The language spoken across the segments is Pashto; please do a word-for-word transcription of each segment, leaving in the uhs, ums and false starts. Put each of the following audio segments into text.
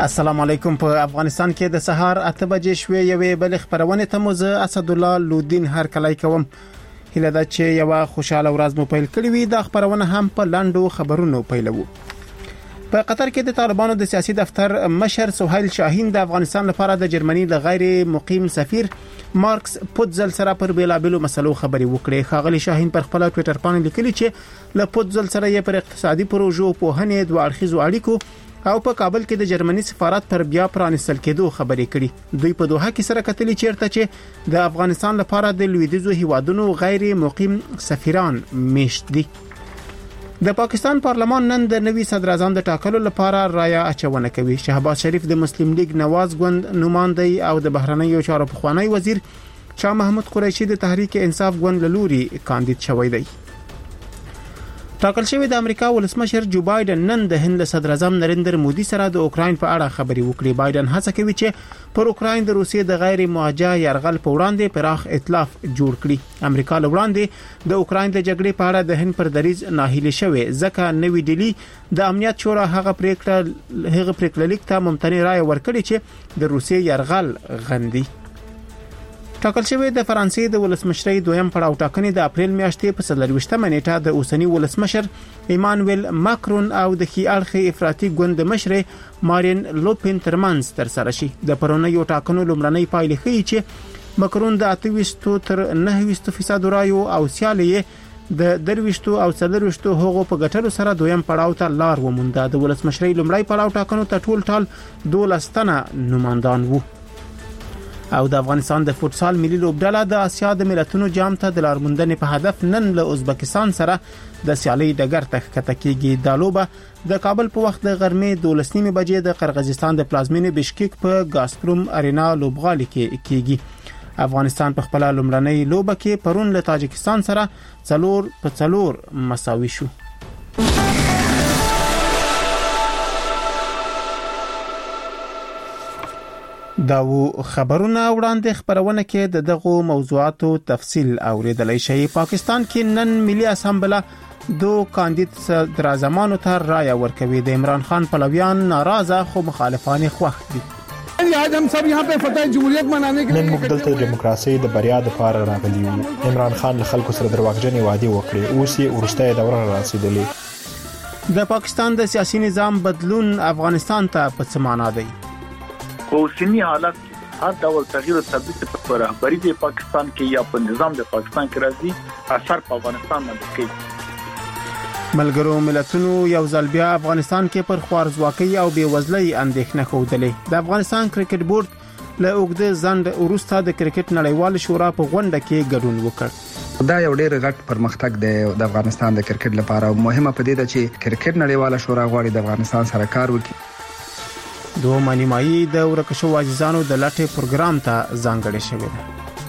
السلام علیکم. په افغانستان کې د سهار اته بجې شوې یوې بل خبرونه ته مو زه اسد الله لودین هر کلای کوم. هله دا چې یو خوشاله ورځ مو پیل کړی وي. د خبرونه هم په لاندو خبرونو پیلوو. په قطر کې د طالبانو د سیاسي دفتر مشر سهیل شاهین د افغانستان لپاره د جرمني د غیر مقیم سفیر مارکس پوتزل سره پر بیلابلو مسلو خبري وکړي. خاغلی شاهین پر خپل ټوئیټر باندې لیکلي چې له پوتزل سره یې پر اقتصادي پروژو په هنې دوه اړخیزو اړیکو او په کابل کې د جرمني سفارت پر بیا پرانستل کېدو خبرې کړي. دوی په دوحه کې سره کتلي چیرته چې د افغانستان لپاره د لویدیځو هیوادونو غیر مقیم سفیران میشت دي. د پاکستان پارلمان نن د نوي صدر اعظم د ټاکلو لپاره رایه اچونه کوي. شهباز شریف د مسلم لیگ نواز ګوند نمائندګي او د بهرنیو چارو پخوانی وزیر شاه محمود قریشي د تحریک انصاف ګوند لوري کاندید شوی دی. ټاکل شوی د امریکا ولسمشر جو بایدن نن د هند صدر اعظم نریندر مودي سره د اوکراین په اړه خبري وکړي. بایدن هڅه کوي چې پر اوکراین د روسیې د غیر موجه يرغل په وړاندې پراخ ائتلاف جوړ کړي. امریکا له وړاندې د اوکراین د جګړې په اړه د هند پر دریځ ناهیلي شوی ځکه نوې ډیلی د امنیت شورا هغه پریکړه هغه پریکړه لیک ته ممتنع رائے ورکړي چې د روسیې يرغل غندي. ټاکل شوی د فرانسې د ولسمشرۍ دویم پړاو ټاکنې د اپریل میاشتې په څلرويشتمه نیټه د اوسنی ولسمشر ایمانوئل ماکرون او د خي اړخي افراطي ګوند مشر مارین لوپین ترمنځ تر سره شي. د پرونیو ټاکنو لومړنۍ پایلې ښیي چې ماکرون د اته ویشت تر نه ویشت فیصد رایو او سیالي د درويشتو او څلرويشتو هغو په ګټلو سره دویم پړاو ته لار ومونده. د ولسمشرۍ لومړی پړاو ټاکنو ته ټول ټال دولس تنه نمائندان وو. او د افغانستان د فوتسال ملي لوبډله د اسیا د ملتونو جام ته د لارموندنې په هدف نن له ازبکستان سره د سیالي ډګر ته ښکته کیږي. د لوبه د کابل په وخت د غرمې دولس نیمه بجې د قرغیزستان د پلازمینې بشکیک په ګاسپروم ارینا لوبغالي کې کیږي. افغانستان په خپل لومړنۍ لوبه کې پرون له تاجکستان سره څلور په څلور مساوي شو. دا و خبرونه وړاندې خبرونه کې د دغه موضوعاتو تفصیل اوریدلای شي. پاکستان کې نن ملي اسامبله دو کاندید صدر اعظمانو ته رایه ورکوي. د عمران خان پلویان ناراضه خو مخالفان خوښ دي. آج هم سب یہاں پہ فتح جمهوریت منانے کے نن موږ دلته دیموکراسي د بریا لپاره راغلي یو. عمران خان له خلکو سره درواغجنې وعده وکړې، اوس یې ورسته دوره رسیدلې. د پاکستان د سیاسي نظام بدلون افغانستان ته په څه معنا دی؟ اوسنی حالت هر ډول تغییر او تبدیل په رهبری د پاکستان کې یا په نظام د پاکستان کې راځي اثر په افغانستان باندې کوي. ملګرو ملتونو یو ځل بیا افغانستان کې پر خوارزواکۍ او بیوزلۍ اندېښنه خوده. د افغانستان کرکټ بورډ له اوږده ځنډ وروسته د کرکټ نړیوال شورا په غونډه کې ګډون وکړ. دا یو ډېر غټ پرمختګ دی د افغانستان د کرکټ لپاره. مهمه پدې ده چې کرکټ نړیوال شورا غواړي د افغانستان سره کار وکړي. دوه مانیمایي د ورکشو عزیزانو د لټه پروګرام ته ځانګړی شوی دی.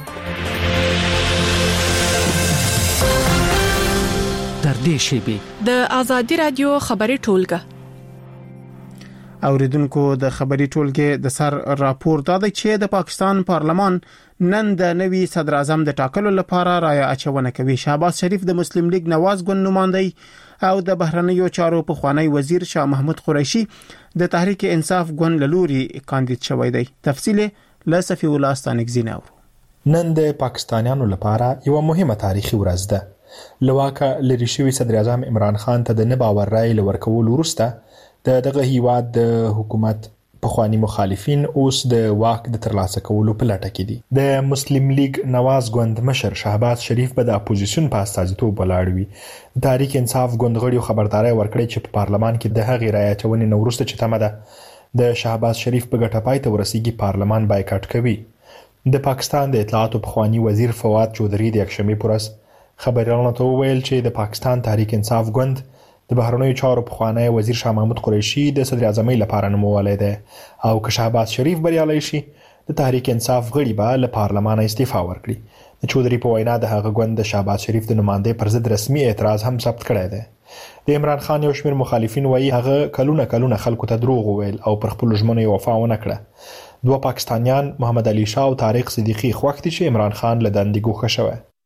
تر دې شی د ازادي رادیو خبري ټولګه اوریدونکو د خبري ټولګه د سر راپور دادی چې د پاکستان پارلمان نن د نوي صدر اعظم د ټاکلو لپاره رایه اچونه کوي. شهباز شریف د مسلم لیگ نواز ګوند نمائندګي او د بهرنیو چارو پخوانی وزیر شاه محمود قریشي د تحریک انصاف ګوند لوري کاندید شوی دی. تفصیل له صفی الله ستانګزیناو. نن د پاکستانیانو لپاره یو مهمه تاریخي ورځ ده. لواکه لری شوی صدر اعظم عمران خان ته د نه باور رائے لورکول ورسته د دغه هیواد د حکومت پخوانی مخالفین اوس د واک د ترلاسه کولو په لټه کې دي. د مسلم لیگ نواز ګوند مشر شهباز شریف به د اپوزیشن په استازیتوب ولاړ وي. تحریک انصاف ګوند غړي خبرداري ورکړي چې په پارلمان کې د هغې رایه چونې نو ورسته چې تمه ده د شهباز شریف په ګټه پای ته ورسیږي پارلمان بایکاټ کوي. د پاکستان د اطلاعات پخوانی وزیر فواد چودھری د یکشنبه پورس خبريالانو ته ویل چې د پاکستان تحریک انصاف ګوند د بهرنیو چارو پخوانی وزیر شاه محمود قریشي د صدر اعظمۍ لپاره نومولی دی او که شهباز شریف بریالی شي د تحریک انصاف غړي به له پارلمان استعفا ورکړي. د چودھری په وینا د هغه ګوند د شهباز شریف د نمائندې پر ضد رسمي اعتراض هم ثبت کړی دی. د عمران خان یو شمېر مخالفین وایي هغه کلونه کلونه خلکو ته دروغ وویل او پر خپل ژمنو وفا ونه کړه. دوه پاکستانیان محمد علي شاه او طارق صدیقي خوښ دي چې عمران خان له دندې ګوښه شوی.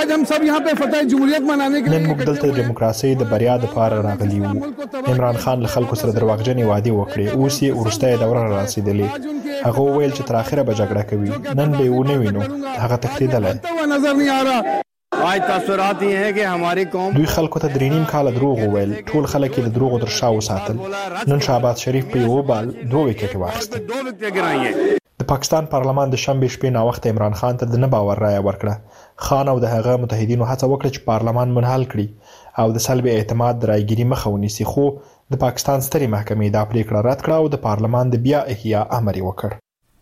आज हम सब यहाँ पे फतह जमहूरियत मनाने के نن موږ دلته د دیموکراسي د بریا لپاره راغلي وو. عمران خان له خلکو سره دروغجنې وعده وکړې، اوس یې ورسته دوره رسیدلې. هغه ویل چې تر اخره به جګړه کوي، نن به ونه وینو هغه تښتېدلی. नजर नहीं आ रहा. आज तासुरात ये हैं कि हमारी कौम دوی خلکو ته درې نیم کال دروغ وویل، ټول خلک یې د دروغو تر شا وساتل. نن شهباز شریف په یو بال دوه وکټې واخیستل. د پاکستان پارلمان د شنبې شپې ناوخته عمران خان ته د نه باور رایه ورکړه. خان او د هغه متحدینو هڅه وکړه چې پارلمان منحل کړي او د سلب اعتماد د رایګیري مخه ونیسي، خو د پاکستان سترې محکمې دا پریکړه رد کړه او د پارلمان د بیا احیا امر یې وکړ.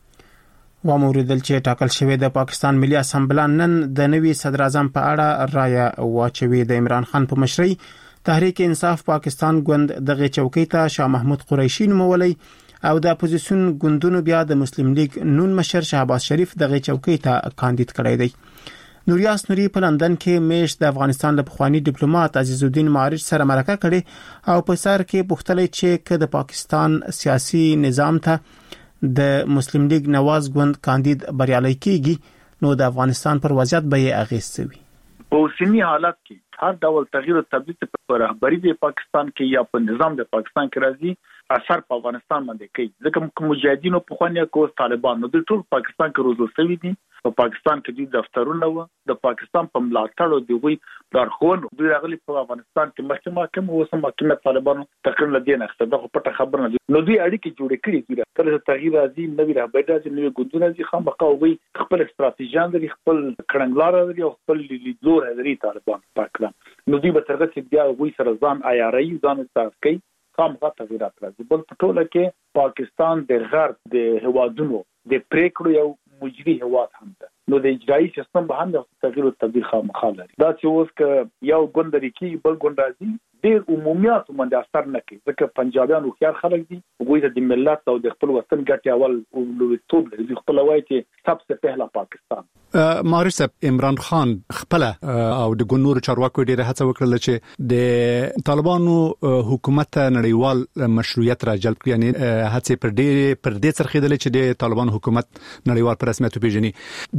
وموریدل چې ټاکل شوی د پاکستان ملي اسمبلی نن د نوي صدر اعظم په اړه رایه واچوي. د عمران خان په مشرۍ تحریک انصاف پاکستان ګوند دغه چوکۍ ته شاه محمود قریشي نومولی او د اپوزیشن ګوندونو بیا د مسلم لیگ نون مشر شهباز شریف دغه چوکۍ ته کاندید کړی دی. نوریاس نوري په لندن کې میش د افغانستان له پخوانی ډیپلوماټ عزیز الدین معارج سره مرکه کړې او په سر کې پوښتنه چې که د پاکستان سیاسي نظام ته د مسلم لیگ نواز ګوند کاندید بریالي کیږي نو د افغانستان پر وضعیت به یې اغیز وي. په اوسنی حالت کې هر ډول تغییر او تبدیل په رهبری د پاکستان کې یا په نظام د پاکستان کې راځي اثر په افغانستان باندې کوي. ځکه مجاهدینو په خوانیا کو طالبان نو د ټول پاکستان کې روزل شوی دي. په پاکستان کې د دفترونو و د پاکستان په ملاتړ او دوی لارښوونو دوی راغلي په افغانستان کې محکمه کوم اوس محکمه طالبانو تقریر لدی نه څه دغه پټه خبر نه نو دوی اړیکې جوړې کړې دي. تر تغییر راځي نوې رهبري راځي نوې ګوندونه راځي خامخا وي خپل استراتیژیان لري خپل کړنګلار لري او خپل لیدلور لري طالبان پاکستان نو دوی به ترغه بیا وي سره ځان عیاري ځان استعمال کوي خامخا تغیرات راځي. بل په ټوله کې پاکستان د غرب د هوادونو د پریکړو یو مجري هواد هم ده نو د اجرایي سیستم به هم د تغییر او تبدیل خامخا لري. دا چې اوس ک یو ګوند لري کې بل ګوند راځي ډېر عمومیات باندې اثر نه کوي ځکه پنجابیان او خيار خلک دي وګوي د ملت او د خپل وطن ګټي اول او لویتوب لري خپل وایي چې سبسه پهلا پاکستان. معارف صاحب عمران خان خپل او د ګونور چارواکو ډیره هڅه وکړه چې د طالبانو حکومت نړیوال مشروعیت را جلب کړي یعنی هڅه پر دې پر دې څرخیدل چې د طالبانو حکومت نړیوال پر رسمیت پیژني.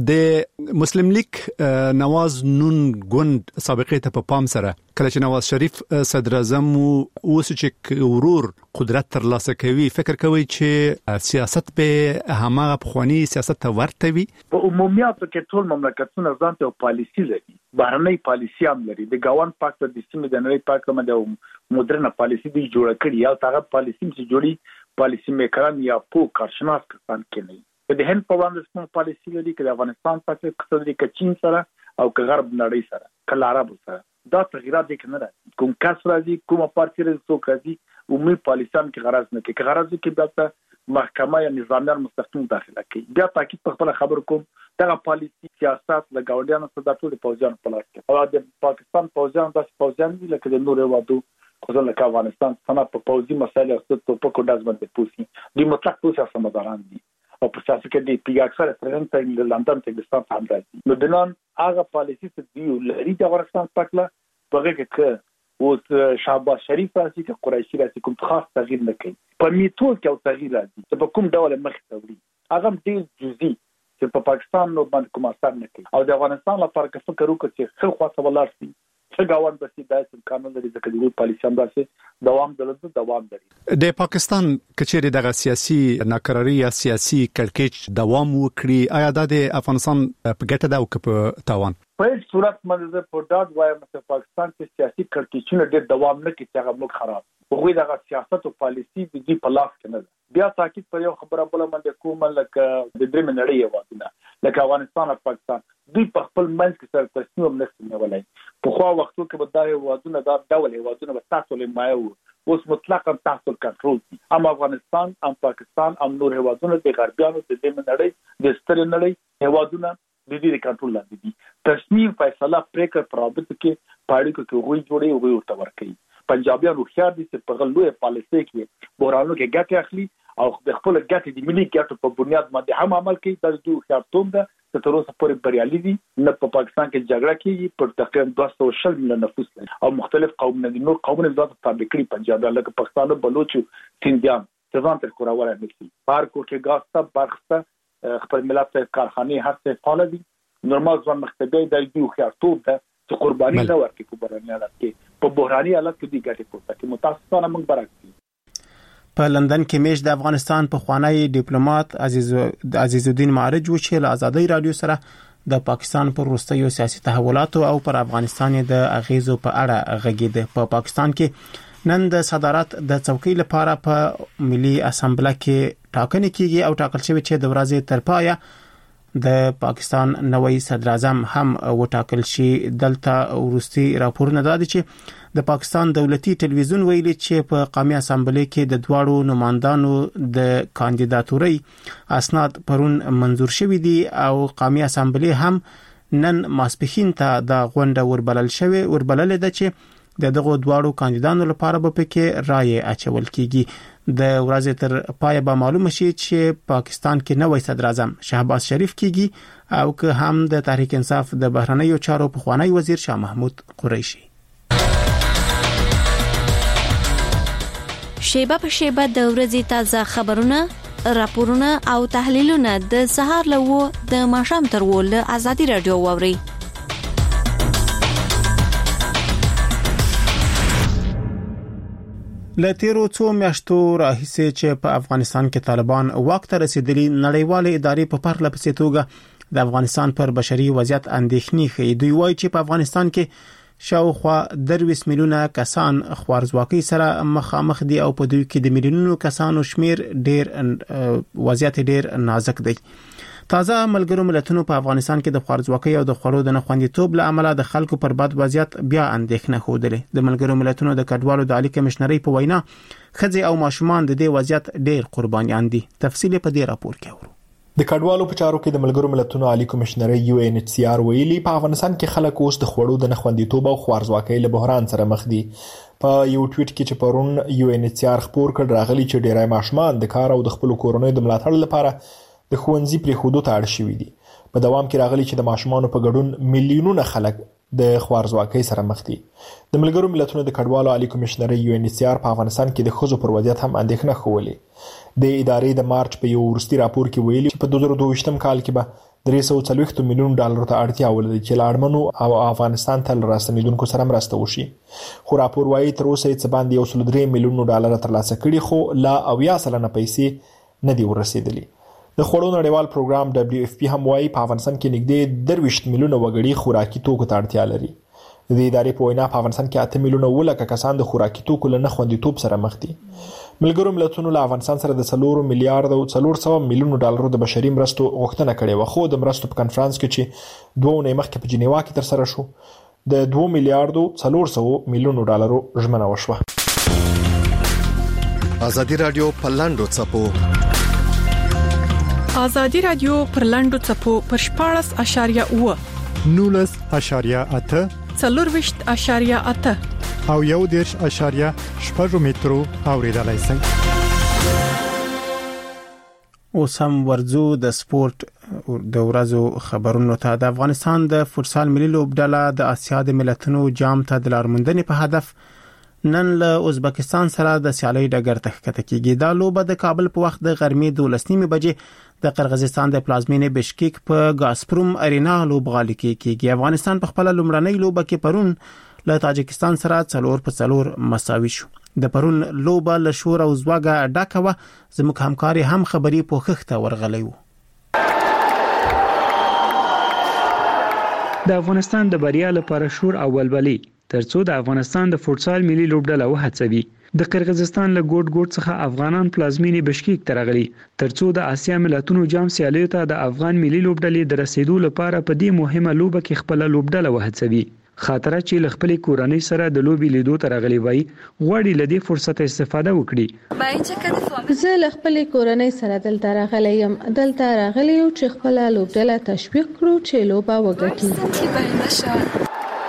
د مسلم لیگ نواز نون ګوند سابقه ته په پام سره کله چې نواز شریف صدر اعظم اوس چې ورور قدرت تر لاسه کوي فکر کوي چې سیاست به همغه پخوانی سیاست ته ورته وي. په عمومیت کې ټول مملکتونه ځان ته پالیسی لري بهرنۍ پالیسی هم لري د ګاون پاک د سیمې د نړۍ پاک باندې مدرنه پالیسی دی جوړ کړی یا هغه پالیسی چې جوړي پالیسی میکران یا پو کارشناس کسان کې نه د هند په وړاندې سم پالیسی لري چې د افغانستان پاتې کسان کې چین سره او غرب نړۍ سره کله عربو سره دا تغیرات دي کنه کوم کس راځي کومه پارټي راځي څوک راځي عمومي پالیسان کې غرض نه کوي غرض کې بیا محکمه یا نظامیان مستقیم داخله کوي بیا تاکید په خپل خبر کوم دغه پالیسی سیاست له ګاونډیانو سره د ټول پوځیانو په لاس کې او د پاکستان پوځیان د پوځیان دي لکه د نورو وادو خو ځکه افغانستان څنګه په پوځي مسایلو او په کوم ډول باندې پوسی د مطلق پوسه سمداران دي او په سیاست کې د پی اکثر پرنټ د لندن ته د ستاسو هم راځي نو د نن هغه پالیسی چې دی لري د افغانستان پکله په کې کې او شهباز شریف راځي چې قریشي راځي کوم خاص تغییر نه کوي په میتود کې او تغییر راځي چې په کوم ډول مخ ته وړي هغه ډیر جزئی چې په پاکستان نو باندې کوم اثر نه کوي او د افغانستان لپاره که فکر وکړي چې خو خاصه ولر سي څنګه گاوند بسي داسې قانون لري چې د پالیسي هم داسې دوام درلود دوام لري. د پاکستان کچېره دغه سیاسي ناکراری یا سیاسي کړکېچ دوام وکړي آیا د افغانستان په ګټه ده او په تاوان؟ په هیڅ صورت باندې په داد وایم چې پاکستان کې سیاسي کړکېچونه ډېر دوام نه کوي چې هغه موږ خراب وګورئ دغه سیاست او پالیسي د دې په لاس کې نه ده. بیا تاکید پر یو خبره بل باندې کوم لکه د درې منړې وادونه لکه افغانستان او پاکستان دوی په خپل منځ کې سره تصمیم نه نیولای په خو وختو کې به دا وادونه دا ډول وادونه به تاسو له مایو اوس مطلقاً تاسو کنټرول دي ام افغانستان ام پاکستان ام نور هوادونه د غربیانو د دې منړې د ستر نړۍ هوادونه د دې کنټرول لاندې دي. تصمیم فیصله پریکړه پرابط کې پاړې کې وګړي جوړي وګړي ورته ورکړي پنجابیان خو دي چې په غلوې پالیسي کې بورانو کې ګټه اخلي او د خپل ګټې د ملي ګټو په بنیاد باندې هم عمل کوي د دوه خیارتوم ده چې تر اوسه پورې بریالي دي نه په پاکستان کې جګړه کیږي پر تقریبا دوه سوه شل میلیون نفوس لري او مختلف قومونه دي نور قومونه ځات تابع کړي پنجابیان لکه پښتانه بلوچ سندیان ځان تر کوراوله نشي بار کو کې ګاسته برخته خپل ملت کارخانه هر څه فعال دي نورمال ځوان مختبي د یو خیارتوب ده چې قرباني نه ورکړي په بهرني حالت کې په بحراني حالت کې دی ګټه کوي چې متاسفانه موږ برعکس په لندن کې میش د افغانستان په خوانی ډیپلوماټ عزیز عزیز الدین معرج و چې له آزادۍ رادیو سره د پاکستان پر وروستیو سیاسي تحولاتو او پر افغانستان د اغیزو په اړه غږیده. په پا پاکستان کې نن د صدارت د څوکۍ لپاره په ملي اسمبلی کې ټاکنې کیږي او ټاکل شوی چې د ورځې تر پایه د پاکستان نوی صدر اعظم هم وټاکل شي. دلته ورستي راپورونه دادي چې د پاکستان دولتي ټلویزیون ویلي چې په قومي اسمبلی کې د دواړو نمائندانو د کاندیداتوري اسناد پرون منزور شوی دي او قومي اسمبلی هم نن ماسپخین ته د غونډه وربلل شوی وربلل ده چې د دغه دواړو کاندیدانو لپاره به پکې رائے اچول کیږي. د ورځې تر پای به معلوم شي چې پاکستان کې نوی صدر اعظم شهباز شریف کیږي او که هم د تحریک انصاف د بهرنیو چارو پخوانی وزیر شاه محمود قریشي. شیبه په شیبه د ورځې تازه خبرونه، راپورونه او تحلیلونه د سهار لوو د ماښام تر ول آزادي رادیو ووري. له تیرو څو میاشتو راهیسې چې په افغانستان کې طالبان واک ته رسیدلي، نړیوال ادارې په پرله پسې توګه د افغانستان پر بشري وضعیت اندېښنې ښيي. دوی وایي چې په افغانستان کې شاوخوا درویس میلیونه کسان خوارزواکۍ سره مخامخ دي او په دوی کې د میلیونونو کسانو شمیر ډیر وضعیت ډیر نازک دی. تازه ملګرو ملتونو په افغانستان کې د خوارزواکۍ او د خوړو د نخوندیتوب له امله د خلکو پر بد وضعیت بیا اندېښنه خوده. د ملګرو ملتونو د کډوالو د عالی کمشنرۍ په وینا ښځې او ماشومان د دې وضعیت ډیر قربانیان دي. تفصیل په دې راپور کې اورو. د کډوالو په چارو کې د ملګرو ملتونو عالی کمشنرۍ یو ان ایچ سی آر ویلي په افغانستان کې خلک اوس د خوړو د نخوندیتوب او خوارزواکۍ له بحران سره مخ دي. په یو ټویټ کې چې پرون یو ان ایچ سی آر خبر کړ راغلي چې ډیری ماشومان د کار او د خپل کورنۍ د ملاتړ لپاره د خوندزي پرې خودو ته اړ شوي دي. په دوام کې راغلي چې د ماشومانو په ګډون میلیونونه خلک د خوارزواکۍ سره مخ دي. د ملګرو ملتونو د کډوالو عالی کمشنرۍ یو ان ایچ سی آر په افغانستان کې د ښځو پر وضعیت هم اندېښنه ښولې. د ادارې د مارچ په یو وروستي راپور کې ویلي چې په دوه زره دوه ویشتم کال کې به درې سوه څلوېښت میلیون ډالرو ته اړتیا ولري چې له اړمنو او افغانستان ته راستنیدونکو سره مرسته وشي. خو راپور وایي تر اوسه یې څه باندې یو سل درې میلیون ډالر ترلاسه کړي خو لا اویا سلنه پیسې نه دي ورسېدلي. د خوړو نړیوال پروګرام دبليو اف پی هم وایي په افغانستان کې نږدې درویشت میلیونه وګړي خوراکي توکو ته اړتیا لري. د ادارې په وینا په افغانستان کې اته میلیونه ولکه کسان د خوراکي توکو له نخوندیتوب سره مخ دي. ملګرو ملتونو له افغانستان سره د څلور میلیارډ او څلور سوه میلیونو ډالرو د بشري مرستو غوښتنه کړې وه، خو د مرستو په کنفرانس کې چې دوه اونۍ مخکې په جنیوا کې ترسره شو د دوه میلیارډو څلور سوه میلیونو ډالرو ژمنه وشوه. آزادي رادیو په لاندو څپو آزادي رادیو پر لاندو څپو پر شپاړس اشاریه اوه نولس اشاریه اته څلور ویشت اشاریه اته او یو دیرش اشاریه شپږ مترو اوریدلای شئ. اوس هم ورځو د سپورت د ورځو خبرونو ته. د افغانستان د فوتسال ملي لوبډله د آسیا د ملتونو جام ته د لارموندنې په هدف نن له ازبکستان سره د سیالۍ ډګر ته ښکته کیږي. دا لوبه د کابل په وخت د غرمې دولس نیمې بجې د قرغیزستان د پلازمینې بشکیک په غاسپروم ارینا لوبغالي کې کیږي. افغانستان په خپل لومړنۍ لوبه کې پرون له تاجکستان سره څلور په څلور مساوي شو. د پرون لوبه له شور او زواګه ډکه وه. زموږ همکاري هم خبري پوښښت ورغلی وو. د افغانستان د بریا لپاره شور او ولولي ترڅو د افغانستان د فوتسال ملي لوبډله وهڅوي. د قرغیزستان له ګوټ ګوټ څخه افغانان پلازمینې بشکیک ته راغلي ترڅو د آسیا ملتونو جام سیالیو ته د افغان ملي لوبډلې د رسیدو لپاره په دې مهمه لوبه کې خپل لوبډله وهڅوي. خاطره چې له خپل کورنۍ سره د لوبي لیدو ته راغلي وای غواړي له دې فرصت استفاده وکړي. زه له خپل کورنۍ سره دلته راغلی یم. دلته راغلی یو چې خپل لوبډله تشویق کړو چې لوبه وګټي.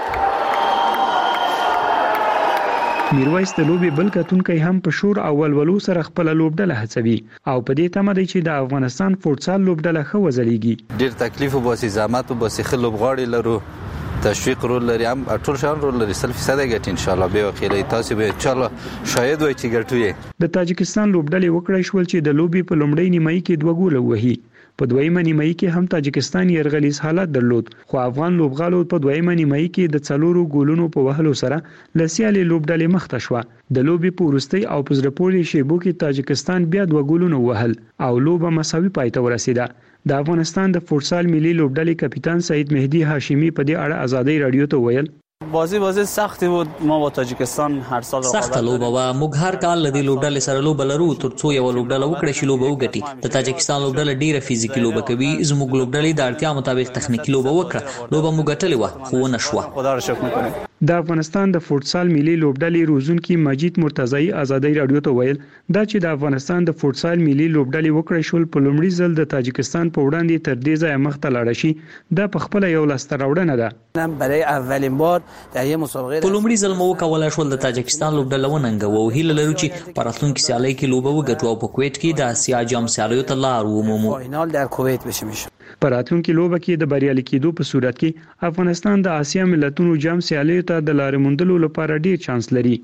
میرویس د لوبي بل کتونکي هم په شور او ولولو سره خپل لوبډله هڅوي او په دې تمه دی چې د افغانستان فوتسال لوبډله خو وزلیږي. ډیر تکلیف وباسي، زحمت وباسي، خلوب غاړي لرو، تشویق رول لري، هم ټول شان رول لري. سل فیصد ګټ ان شاء الله به وکیلای تاسو به ان شاء الله شاید وای چې ګټوي. د تاجکستان لوبډلې وکړای شول چې د لوبي په لومړۍ نیمایي کې دوه ګول وهي په دویمه نیمایي کې هم تاجکستان يرغلیز حالت درلود خو افغان لوبغالو په دویمه نیمایي کې د څلورو ګولونو په وهلو سره لسیالي لوبډلې مخته شو د لوبي په وروستي او پزرپولي شیبو کې تاجکستان بیا دوه ګولونه وهل او لوبه مساوي پای ته ورسیده د افغانستان د فوتسال ملي لوبډلې کپټان سعید مهدی هاشمی په دې اړه آزادۍ رادیو ته ویل بازی بازی سختی بود ما با تاجیکستان هر سال سخت لوبه و موږ هر کال لدی لوبډلې سره لوبه لرو ترڅو یو لوبډله وکړي چې لوبه وګټي د تاجیکستان لوبډله ډیره فزیکي لوبه کوي زموږ لوبډلې د اړتیا مطابق تخنیکی لوبه وکړه لوبه موږ ګټلې و خو نه شو خدا را شکر میکنم د افغانستان د فوتسال ملي لوبډلې روزونکي مجید مرتضی آزادۍ رادیو ته ویل دا چې د افغانستان د فوتسال ملي لوبډلې وکړې شول په لومړي ځل د تاجیکستان په وړاندې تر دې ځای مخته لاړ شي دا په خپل یو لاسته راوړنه ده برای اولین بار در یه مسابقه په لومړي ځل مو وکولای شول د تاجکستان لوبډله وننګو او هیله لرو چې په راتلونکي سیالۍ کې لوبه وګټو او په کویت کې د اسیا جام سیالیو ته لار ومومو فینال در کویت بشه میشه په راتلونکي لوبه کې د بریالي کېدو په صورت کې افغانستان د اسیا ملتونو جام سیالیو ته د لارې موندلو لپاره ډیر چانس لري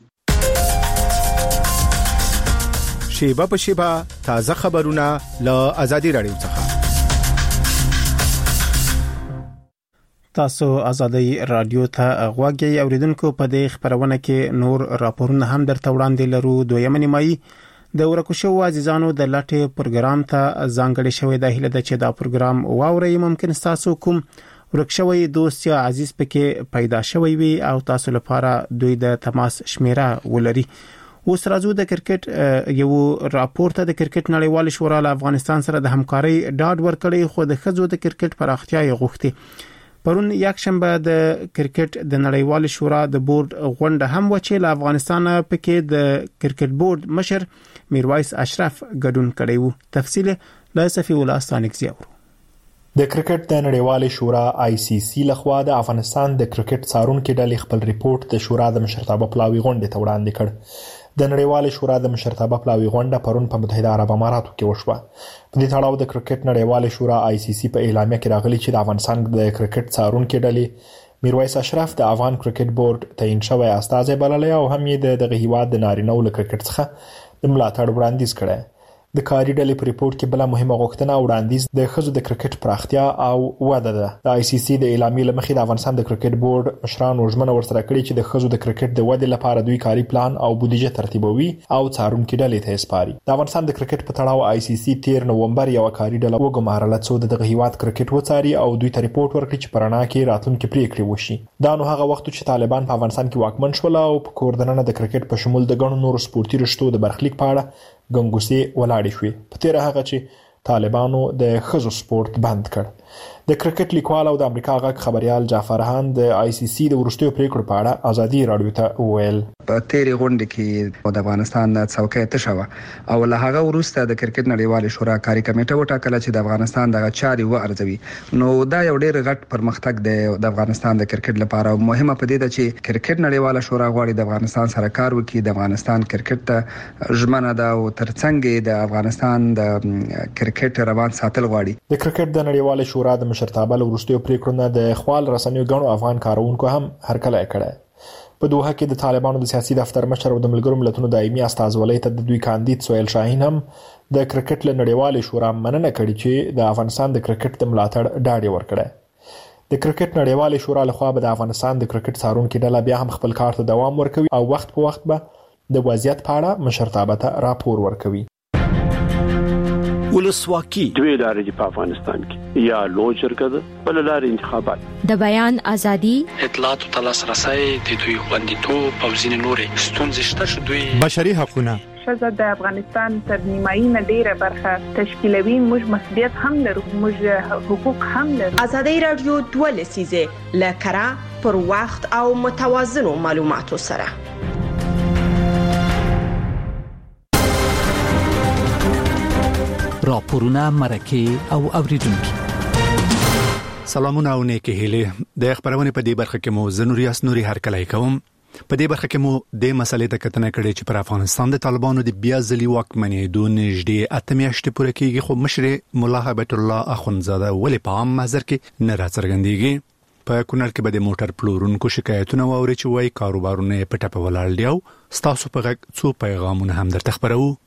شیبه په شیبه تازه خبرونه له آزادي رادیو څخه تاسو آزادۍ رادیو ته غواګي اوریدونکو په دې خبرونه کې نور راپورونه هم درته وړاندې لرو دویمه نیمایي د ورکو شو عزیزانو د لاټه پروګرام ته ځانګړی شوی د هیله د چې دا پروګرام واوري ممکن تاسو کوم ورکشوي دوست یا عزیز پکې پیدا شوی وي او تاسو لپاره دوی د تماس شمیره ولري اوس راځو د کرکټ یو راپور ته د کرکټ نړیوال شورا له افغانستان سره د همکاري ډاډ ورکړي خو د خزو د کرکټ پراختیا یې غوښتي پرون یک شنبه د کرکټ د نړیوال شورا د بورډ غونډه هم وچې له افغانستان پکې د کرکټ بورډ مشر میرویس اشرف ګډون کړی وو تفصیل له صفی الله ستانکزی اورو د کرکټ د نړیوال شورا آی سی سی لخوا د افغانستان د کرکټ څارونکو ډلې خپل ریپورت د شورا د مشرتابه پلاوي غونډې ته وړاندې کړ د نړیوال شورا د مشرتابه پلاوي غونډه پرون په متحده عرب اماراتو کې وشوه په دې تړاو د کرکټ نړیوال شورا آی سی سی په اعلامیه کې راغلي چې د افغانستان د کرکټ څارونکو ډلې میرویس اشرف د افغان کرکټ بورډ تعین شوی استازی بللی او هم یې د دغه هیواد د نارینه ول کرکټ څخه د ملاتړ وړاندیز کړی د کاری ډلې په ریپورت کې بل مهمه غوښتنه وړاندیز د خزو د کرکټ پراختیا او وده ده د آی سی سی د اعلامیې لمخې د افغانستان د کرکټ بورډ مشرانو ژمنه ورسره کړې چې د خزو د کرکټ د ودې لپاره دوی کاری پلان او بودیجه ترتیبوي او څارونکو ډلې ته سپاري د افغانستان د کرکټ په تړاو آی سی سی تیر نومبر یو کاری ډله وګمارله چې د هیواد کرکټ وڅاري او دوی ته ریپورت ورکړي چې پرانا کې راتلونکي پریکړې وشي دا نو هغه وخت چې طالبان په افغانستان کې واکمن شول او په کوردننه د کرکټ په شمول د ګڼو نورو سپورتي رشتو د برخلیک په اړه ګنګوسې ولاړې شوې په تیر هغه چې طالبانو د خزو سپورت بند کړ د کرکټ لیکوال او د امریکا غږ خبريال جعفر هان د آی سی سی د ورستیو پریکړو په اړه آزادي رادیو ته ویل په تیرې غونډه کې د افغانستان څوکۍ تشوه او له هغه وروسته د کرکټ نړیوال شورا کاري کمیټه وټاکله چې د افغانستان د چاري و ارزوي نو دا یو ډېر غټ پرمختګ دی د افغانستان د کرکټ لپاره مهمه پدې ده چې کرکټ نړیوال شورا غواړي د افغانستان سره کار وکړي د افغانستان کرکټ ته ژمنه ده او ترڅنګ د افغانستان د کرکټ روان ساتل غواړي د کرکټ د نړیوال شورا د مشرتابه له ورستیو پریکړو د خپل رسنیو غنو افغان کارونکو هم هرکله کړه په دوحه کې د طالبانو د سیاسي دفتر مشر او د ملګرو ملتونو دایمي استازولۍ ته د دوی کاندید سویل شاهین هم د کرکټ له نړیوال شورا مننه کړې چې د افغانستان د کرکټ د ملاتړ ډاډ ورکړي د کرکټ نړیوال شورا لخوا به د افغانستان د کرکټ څارونکو ډله بیا هم خپل کار ته دوام ورکوي او وخت په وخت به د وضعیت په اړه مشرتابه ته راپور ورکوي ولسواکي دوی لارې په افغانستان کې یا لوی جرګه ده بل لارې انتخابات د بیان ازادي اطلاعات او تلاسرسي د دوی خوندیتوب او ځینې نورې ستونزې شته چې دوی بشري حقوقونه شزه د افغانستان تر نیمایي نه ډیره برخه تشکیلوي موږ مسؤلیت هم لرو موږ حقوق هم لرو آزادۍ رادیو دوه لسیزه لکرا پر وخت او متوازنو معلوماتو سره راپورونه مرکه او اوریدونکو سلامونه او نیکی هیله د خبرونه په دې برخه کې مو زنوري اسنوري هر کله کوم په دې برخه کې مو د مسلې ته کتنه کړې چې پر افغانستان د طالبانو د بیا ځلي واکمنۍ د نږدې اتمیاشتې پورې کېږي خو مشر مولا هیبت الله اخونزاده ولې په عام محضر کې نه راڅرګندېږي په کونړ کې به د موټر پلورونکو شکایتونه واوري چې وایي کاروبارونه په ټپه ولاړ دي او ستاسو په غږ څو پیغامونه هم درته خبرو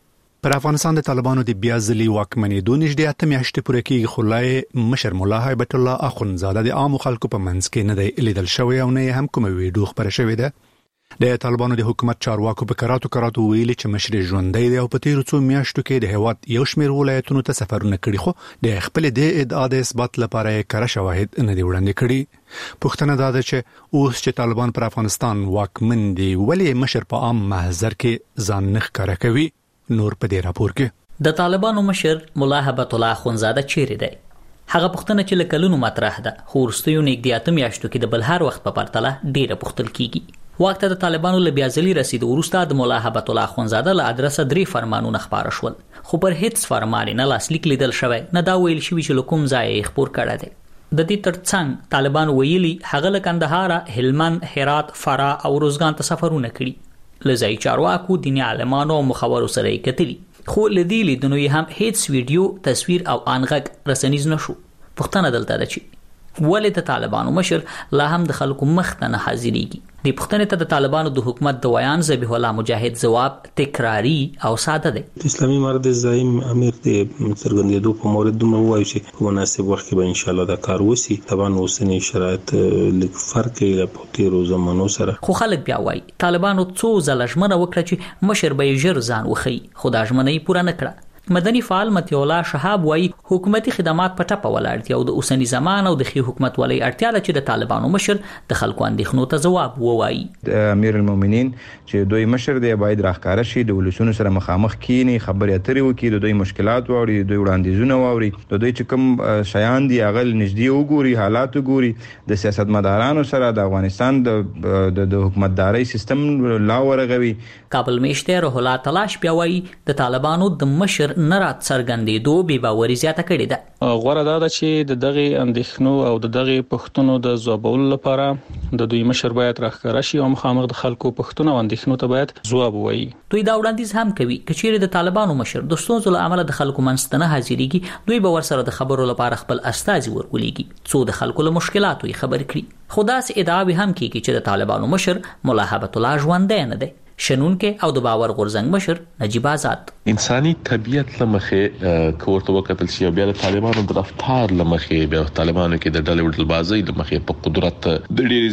پر افغانستان د طالبانو د بیا ځلي واکمنېدو نږدې اته میاشتې پوره کېږي، خو لا مشر مولا هیبت الله اخوندزاده د عامو خلکو په منځ کې نه دی لیدل شوی او نه هم کومه ویډیو خبره شوې ده. د طالبانو د حکومت چارواکو په کراتو کراتو ویلي چې مشر ژوندی دی او په تیرو څو میاشتو کې د هیواد یو شمېر ولایتونو ته سفرونه کړي، خو د خپل د ادعا د اثبات لپاره یې کره شواهد نه دی وړاندې کړي. پوښتنه دا ده چې اوس چې طالبان پر افغانستان واکمن دي، ولې مشر په عام محضر کې ځان نه ښکاره کوي؟ نور په دې راپور کې د طالبانو مشر مولا هیبت الله اخوندزاده چیرې دی؟ هغه پوښتنه چې لکلونو مطرح ده، خو وروستیو نږدې اته میاشتو کې د بل هر وخت په پرتله ډیره پوښتل کیږي. وخت د طالبانو له بیا ځلي رسید وروسته د مولا هیبت الله اخوندزاده له ادرسه درې فرمانونه خبره شول، خو پر هیڅ فرمان نه لاسلیک لیدل شوی، نه دا ویل شوی چې کوم ځای یې خبر کړی دی. د دې ترڅنګ طالبان ویلي هغه له کندهار، هلمند، هرات، فراه او روزګان ته سفرونه کړي. لږی چارواکو، دیني عالمانو او مخورو سره یې کتلي، خو لدی لیدنو یې هم هیڅ ویډیو، تصویر او انغږ رسنیز نشو. پوښتنه دلته ده چې ولې د طالبانو مشر لا هم د خلکو مخ ته نه حاضرېږي؟ د پوښتنې ته د طالبانو د حکومت د ویان ذبیح الله مجاهد ځواب تکراری او ساده دی. اسلامي امارت زعیم امیر د څرګندېدو په مورد دومره وایي چې په مناسب وخت کې به ان شاء الله دا کار وسی. طبعا اوسنی شرایط لیک فرق یې په تیرو زمانو سره، خو خلک بیا وایي طالبانو څو ځله ژمنه وکړه چې مشر به یې ژر ځان وخی، خو دا ژمنه یې پوره نه کړه. مدني فعال متي الله شهاب وایي حکومتي خدمات په ټپه ولاړ دي او د اوسنی زمان او د خي حکومت ولې اړتیا ده چې د طالبانو مشر د خلکو اندېښنو ته ځواب ووایي. د امیر المؤمنین چې دوی مشر دی باید راښکاره شي، د ولسونو سره مخامخ کینی، خبرې اترې وکړي، د دوی مشکلات واوري، د دوی وړاندیزونه واوري، د دوی چې کوم شیان دي هغه نږدې وګوري، حالات وګوري، د سیاستمدارانو سره د افغانستان د د حکومتداري سیستم لا ورغوي. کابل میشته روح الله تلاش بیا وایي د طالبانو د مشر نرات څرګندېدو بې باوري زیاته کړې ده. غوړه دا ده چې د دغه اندېښنو او د دغه پښتنو د ځوابولو لپاره د دوی مشر باید راښکاره شي او مخامخ د خلکو پښتنو او اندېښنو ته باید ځواب ووایي. دوی دا وړاندیز هم کوي چې چیرې د طالبانو مشر د ستونزو له امله د خلکو منځ ته نه حاضرېږي، دوی به ورسره د خبرو لپاره خپل استازي ورولېږي څو د خلکو له مشکلاتو یې خبر کړي. خو داسې ادعاوې هم کیږي چې د طالبانو مشر مولا هیبت الله ژوندی نه دی. شنونکې او د باور غورځنګ مشر نجیب آزاد انساني طبيعت لمخه کوورته وکتل شي، بیا د طالبانو د رفتار لمخه، بیا طالبانو کې د ډلې وډل بازي لمخه په قدرت د ډېر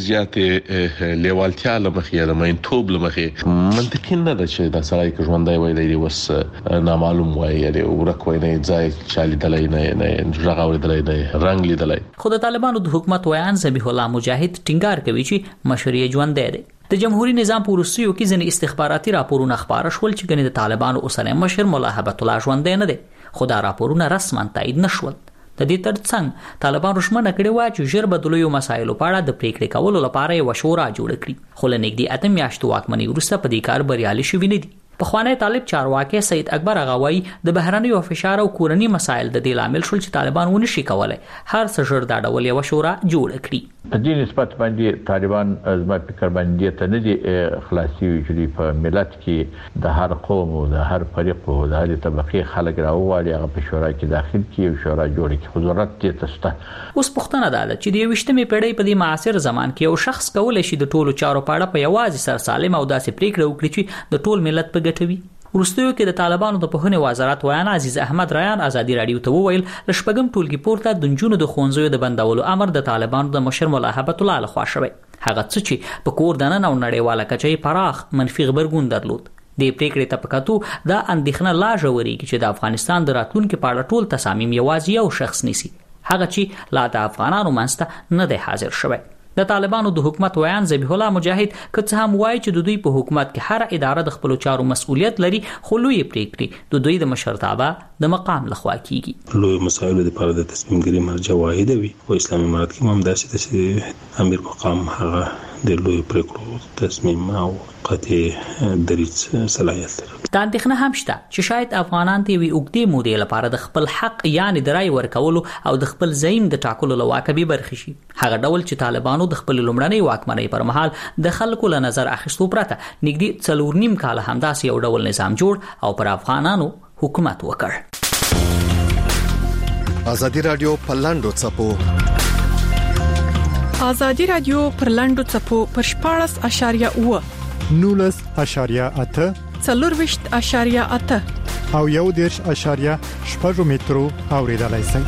زیاتې لیوالتیا لمخه، د مینتوب لمخه منطقي نه ده چې د سړی کې ژوندۍ وای دی وس نامعلوم وای دی ورک وای نه ځای چالي دلای نه نه ژغاور دلای نه رنگ لیدلای. خو د طالبانو د حکومت ویان ذبیح الله مجاهد ټینګار کوي چې مشر یې ژوندی دی. د جمهوریت نظام په وروستیو کې ځینې استخباراتي راپورونه خبره شول چې ګنې د طالبانو اوسنی مشر مولا هیبت الله ژوندی نه دی، خو دا راپورونه رسما تایید نشول. د دې ترڅنګ طالبانو ژمنه کړې وه چې ژر به د لویو مسایلو په اړه د پریکړې کولو لپاره یوه شورا جوړه کړي، خو له نږدې اته میاشتو واکمنۍ وروسته په دې کار بریالي شوي نه دي. پخوانی طالب چارواکي سید اکبر غواوی د بهرنیو فشار او کورنی مسایل د دې لامل شول چې طالبان ونی شي کولای هر څه ژر دا ډول یو شورا جوړ کړي. په دې نسبت باندې طالبان زما فکر باندې ته نه دي خلاصي وجري په ملت کې د هر قوم او د هر فريق او د هر طبقه خلک راوالي هغه په شورا کې داخل کی او شورا جوړ کی ضرورت دې تسته. اوس پښتنه ده چې د یوشتمې پیړۍ په دې معاصر زمان کې یو شخص کولای شي د ټولو چارو په اړه په یوازې سر سالم او داسې پریکړه وکړي چې د ټول ملت په ګټوي. ورستیو کې د طالبانو د پوهنې وزارت ویان عزیز احمد ریان ازادي رادیو ته وویل لشپګم ټولګي پورته د جنونو د خونځو د بندولو امر د طالبانو د مشر مولا هیبت الله لخوا شوی. هغه څه چې په کور دننه او نړیواله کچې پراخ منفي خبرګون درلود. د پریکړې ته پکاتو دا اندېښنه لا ژورېږي چې د افغانستان د راتلونکو په اړه ټول تصامیم یوازې یو شخص نیسي، هغه چې لا د افغانانو منځ ته نه دی حاضر شوی. د طالبانو د حکومت ویان ذبیح الله مجاهد که څه هم وایي چې د دوی په حکومت کې هر اداره د خپل چارو مسؤلیت لري، خو لوی پریکړې د دوی د مشرتابه د مقام لخوا کیږي. لوی مسایلو لپاره د تصمیم ګیری مرجع واحده وي او اسلامي امارت کې هم داسې چې امیر مقام هغه د لوی پریکړو تصمیم او قطعي دریځ صلاحیت لري. دا اندېښنه هم شته چې شاید افغانان ته وی اوږدې مودې لپاره د خپل حق یعنی د رای ورکولو او د خپل زعیم د ټاکلو له واکه به برخې شي، هغه ډول چې طالبانو د خپل لومړنۍ واکمنۍ پر مهال د خلکو له نظر اخیستو پرته نږدې څلور نیم کال همداسې یو ډول نظام جوړ او پر افغانانو حکومت وکړ. ازادي رادیو په لاندو څپو ازادي رادیو پر لاندو څپو پر شپاړس اشاریه اوه نولس اشاریه اته څلور وشت اشاریه اته او یو دیرش اشاریه شپږ مترو اوریدلای شئ.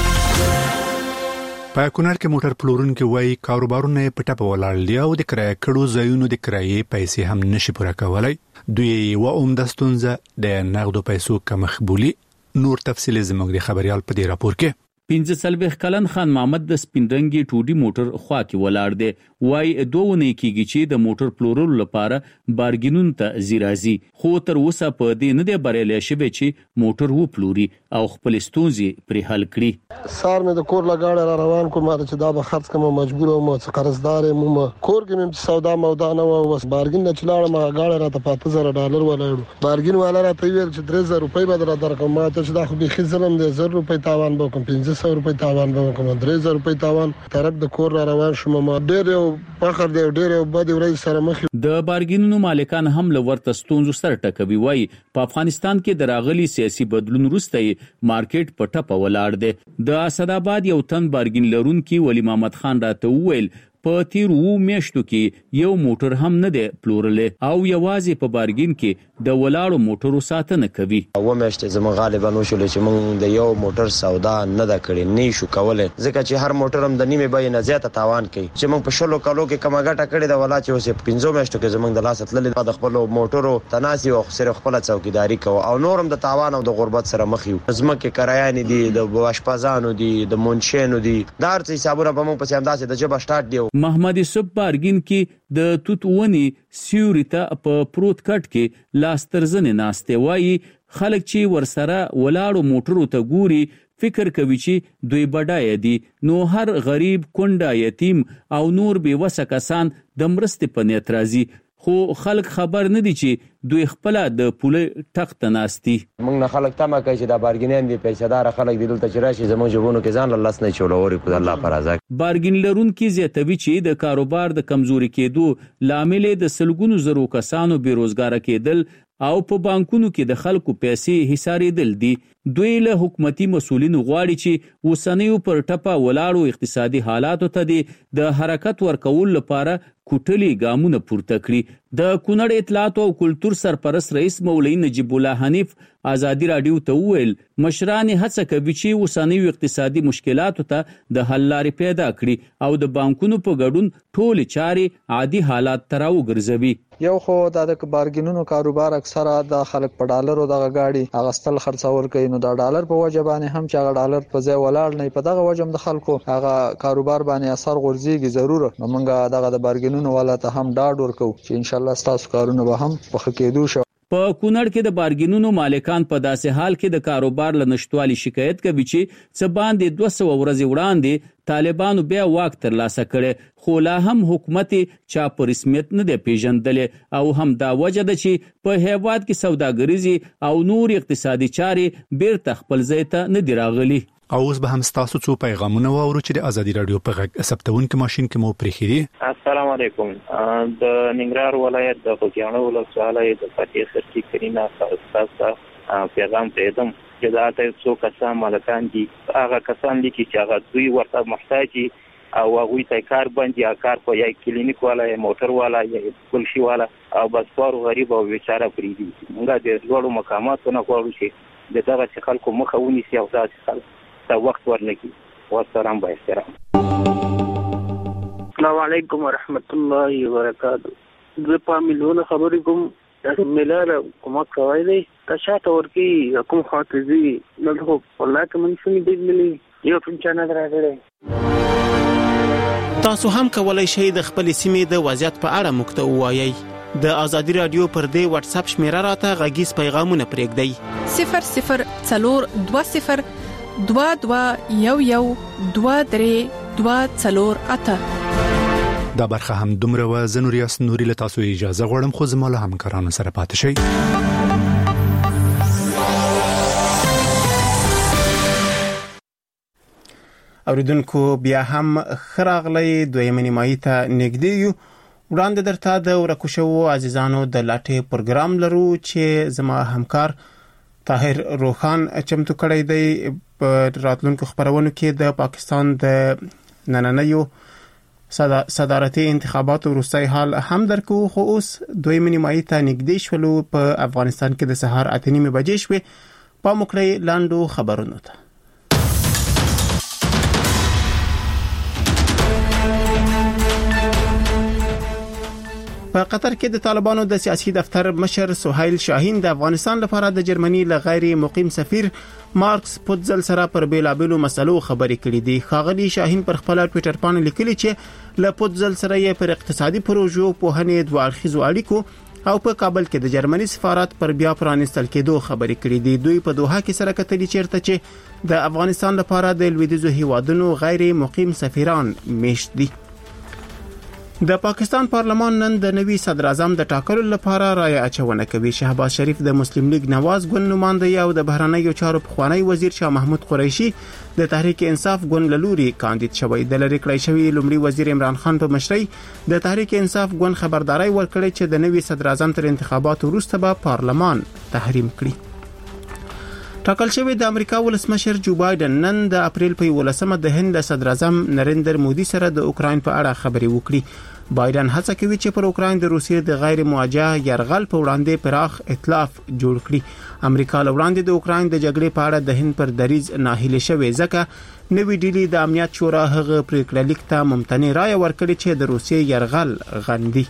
په کونړ کې موټر پلورونکو وایي کاروبارونه په ټاپه ولاړ دي او د کرایه کړو ځایونو د کرایې پیسې هم نشي پوره کولای. دوی و عمده ستونزه د نقدو پیسو کمښت بولي. نور تفصیل زموږ د خبريال په دې راپور کې. پنځه څلوېښت کلن خان محمد د سپینرنګي ټوډي موټر خوا کې ولاړ دی. وای دوه نه کېږي چې د موټر پلورلو لپاره بارګینون ته زیرازي، خو تر اوسه په دې نه دی بریالي شوی چې موټر و پلوري او خپل ستونزې پرې حل کړي. سار مې د کور لګاړه را روان کوم چې دا به خرڅ کوم مجبور وم چې قرضدار یم. کور کې مې سودا مودا نه و، بس بارګین نه چلاړم، غاړه را ته پاته زره ډالر ولاړو. بارګین والا را ته ویل چې درې زره روپۍ به در درکم، ما ته چې دا خو به خزلم د زر روپۍ تاوان به کوم، پنځه سوه روپۍ تاوان به کوم، درې زره روپۍ تاوان. طرف د کور را روان شوم، ما ډېر یو فخر دی ډېر یو بد ورځ سره مخ. د بارګینونو مالکان هم لورته ستونزو سره ټکوي. وای په افغانستان کې د راغلي سیاسي بدلون وروسته مارکیټ په ټپه ولاړ دی. د اسداباد یو تن بارګین لرونکي ولی محمد خان راته وویل په تیر وو میاشتو کې یو موټر هم نه دی پلورلې او یوازې په بارګین کې د ولاړو موټرو ساتنه کوي. و میاشتې زموږ غالبا وشول چې موږ د یو موټر سودا نه دا کړې نه شو کولای، ځکه چې هر موټر هم د نیمه بیه نه زیاته تاوان کوي. چې موږ په شلو کالو کې کمه ګټه کړې ده، ولا چې اوس په پنځو میاشتو کې زموږ د لاس تللې د خپل موټرو تناسي او صرف خپل څوکیداری کوي او نورم د تاوان او د غربت سره مخ یو. زمکه کرایان دي، د باشپازانو دي، د منشینو دي، دار څه حسابونه په موږ په اندازې د جبه سٹارټ دی. محمد یوسف بارګین کې د توت ونی سیوري ته په پروت کټ کې لاس ترزنې ناشته. وایي خلک چې ورسره ولاړو موټرو ته ګوري فکر کوي چې دوی بډای دي، نو هر غریب، کونډه، یتیم او نور بې وسه کسان د مرستې په نیت راځي، خو خلک خبر نه دي چې دوی خپل د پوله تخت ناشتي. موږ نه خلک تمه کوي چې د بارګینان دي پیسېدار خلک دي دلته چې راشي زموږ جوبونو کې ځان لاس نه چولوري په الله پر ازا. بارګین لرونکي زیاتوي چې د کاروبار د کمزوري کېدو لامل د سلګونو زرو کسانو بیروزګار کېدل او په بانکونو کې د خلکو پیسې حسابېدل دي. دوی له حکومتي مسولینو غواړي چې وسنیو پر ټپه ولاړو اقتصادي حالاتو ته د حرکت ورکول لپاره کوټلي ګامونه پورته کړي. د کونړ اطلاعات او کلتور سرپرست رئیس مولوی نجیب الله حنیف ازادي رادیو ته وویل مشران هڅه کوي چې وسنیو اقتصادي مشکلاتو ته د حل لارې پیدا کړي او د بانکونو په ګډون ټول چارې عادي حالات ته راوګرځوي. یو خو د بارګینونو کاروبار اکثره د خلک په ډالرو دغه گاډي اغستل خرڅول کوي، نو د ډالر په وجه باندې هم چې هغه ډالر په ځای ولاړ نه په دغه وجه د خلکو هغه کاروبار باندې اثر غورځيږي. ضرور نو موږ دغه د بارګینونو والا ته هم ډاډ ورکو چې ان شاء الله تاسو کارونه به هم په خکېدو شي. په کونړ کې د بارګینونو مالکان په داسې حال کې د کاروبار لنشټوالي شکایت کوي چې څه باندې دوه سوه ورځې وړاندې طالبانو بیا واک ترلاسه کړي، خو لا هم حکومت چا په رسمیت نه دی پیژندلې او هم دا وجه ده چې په هیواد کې سوداګریزي او نور اقتصادي چارې بیرته خپل ځای ته نه دی راغلي. او اوس به هم تاسو څو پیغامونه واورو چې د ازادي رادیو په غږ ثبتونکو ماشين کې مو پریخي. السلام علیکم. د ننګرهار ولایت د خوږیاڼو ولسوالۍ د فتح سرکی کرینا تاسو پیغام ته دم چې دا ته څو کسان مالکان دي، هغه کسان دي چې هغه دوی ورته محتاج او هغه ته کار باندې کار په یو کلینیک والا یا موټر والا یا کلشي والا او بس فارو غریب او بیچاره پری دي. موږ د ټولو مقاماتو نه غواړو چې دغه چې خلکو مخه ونیسي او ځات خلک ته وخت ورنکي. والسلام با احترام. السلام علیکم ورحمت الله وبرکاته. زه په مليونه خبرې کوم د ملاله کومه کوي دی تاسو ورکی کوم خاطري نه خو والله کوم څه دی ملي یو کوم چانل راغلی. تاسو هم کولای شئ د خپل سیمې د وضعیت په اړه موږ ته ووایئ. د ازادي رادیو پر دې واتس اپ شمیره راته غږیز پیغامونه پرېږدئ. صفر صفر څلور دوه صفر دوه دوه یو یو دوه درې دوه څلور اته. دا برخه هم دومره و زنوریاس نوري له تاسو اجازه غواړم خو زما له همکارانو سره پاتې شئ. اوریدونکو بیا هم خراغلی دویمه نیمایي ته نږدې یو. وړاندې درته د ورکو شوو عزیزانو د لاټې پروګرام لرو چې زما همکار طاهر روخان چمتو کړی دی. په راتلونکو خبرونو کې د پاکستان د نننیو صدارتي انتخاباتو وروستي حال هم درکو خو اوس دوی نیمایي ته نږدې شولو په افغانستان کې د سهار اته نیمې بجې شوې په مکړې لاندو خبرونو ته په قطر کې د طالبانو د سیاسي دفتر مشر سهیل شاهین د افغانستان لپاره د جرمني ل غیر مقیم سفیر مارکس پوتزل سره پر بیلابلو مسلو خبرې کړې دي. خاغلی شاهین پر خپل ټوئیټر باندې لیکلي چې ل پوتزل سره یې پر اقتصادي پروژو په هنې دوه اړخیزو اړیکو او په کابل کې د جرمني سفارت پر بیا پرانستل کېدو خبرې کړې دي. دوی په دوحه کې سره کتلي چیرته چې د افغانستان لپاره د لویدیځو هیوادونو غیر مقیم سفیران میشت دي. د پاکستان پارلمان نن د نوي صدر اعظم د ټاکلو لپاره رائے اچونه کوي. شهباز شریف د مسلم لیگ نواز ګوند نماینده او د بهرنیو چارو پخوانی وزیر شاه محمود قریشي د تحریک انصاف ګوند لوري کاندید شوی. د لری کړی شوی لومړي وزیر عمران خان په مشرۍ د تحریک انصاف ګوند خبرداري ورکړي چې د نوي صدر اعظم تر انتخاباتو وروسته به پارلمان تحریم کړي. ټاکل شوی د امریکا ولسمشر جو بایدن نن د اپریل په ولسمه د هند صدر اعظم نریندر مودي سره د اوکراین په اړه خبرې وکړي. بایدن هڅه کوي چې پر اوکراین د روسیې د غیر مواجه یرغل په وړاندې پراخ ائتلاف جوړ کړي. امریکا له وړاندې د اوکراین د جګړې په اړه د هند پر دریځ ناهیله شوې ځکه نوې ډیلی د امنیت شورا هغه پریکړه لیک ته ممتنع رائے ورکړي چې د روسیې یرغل غندي.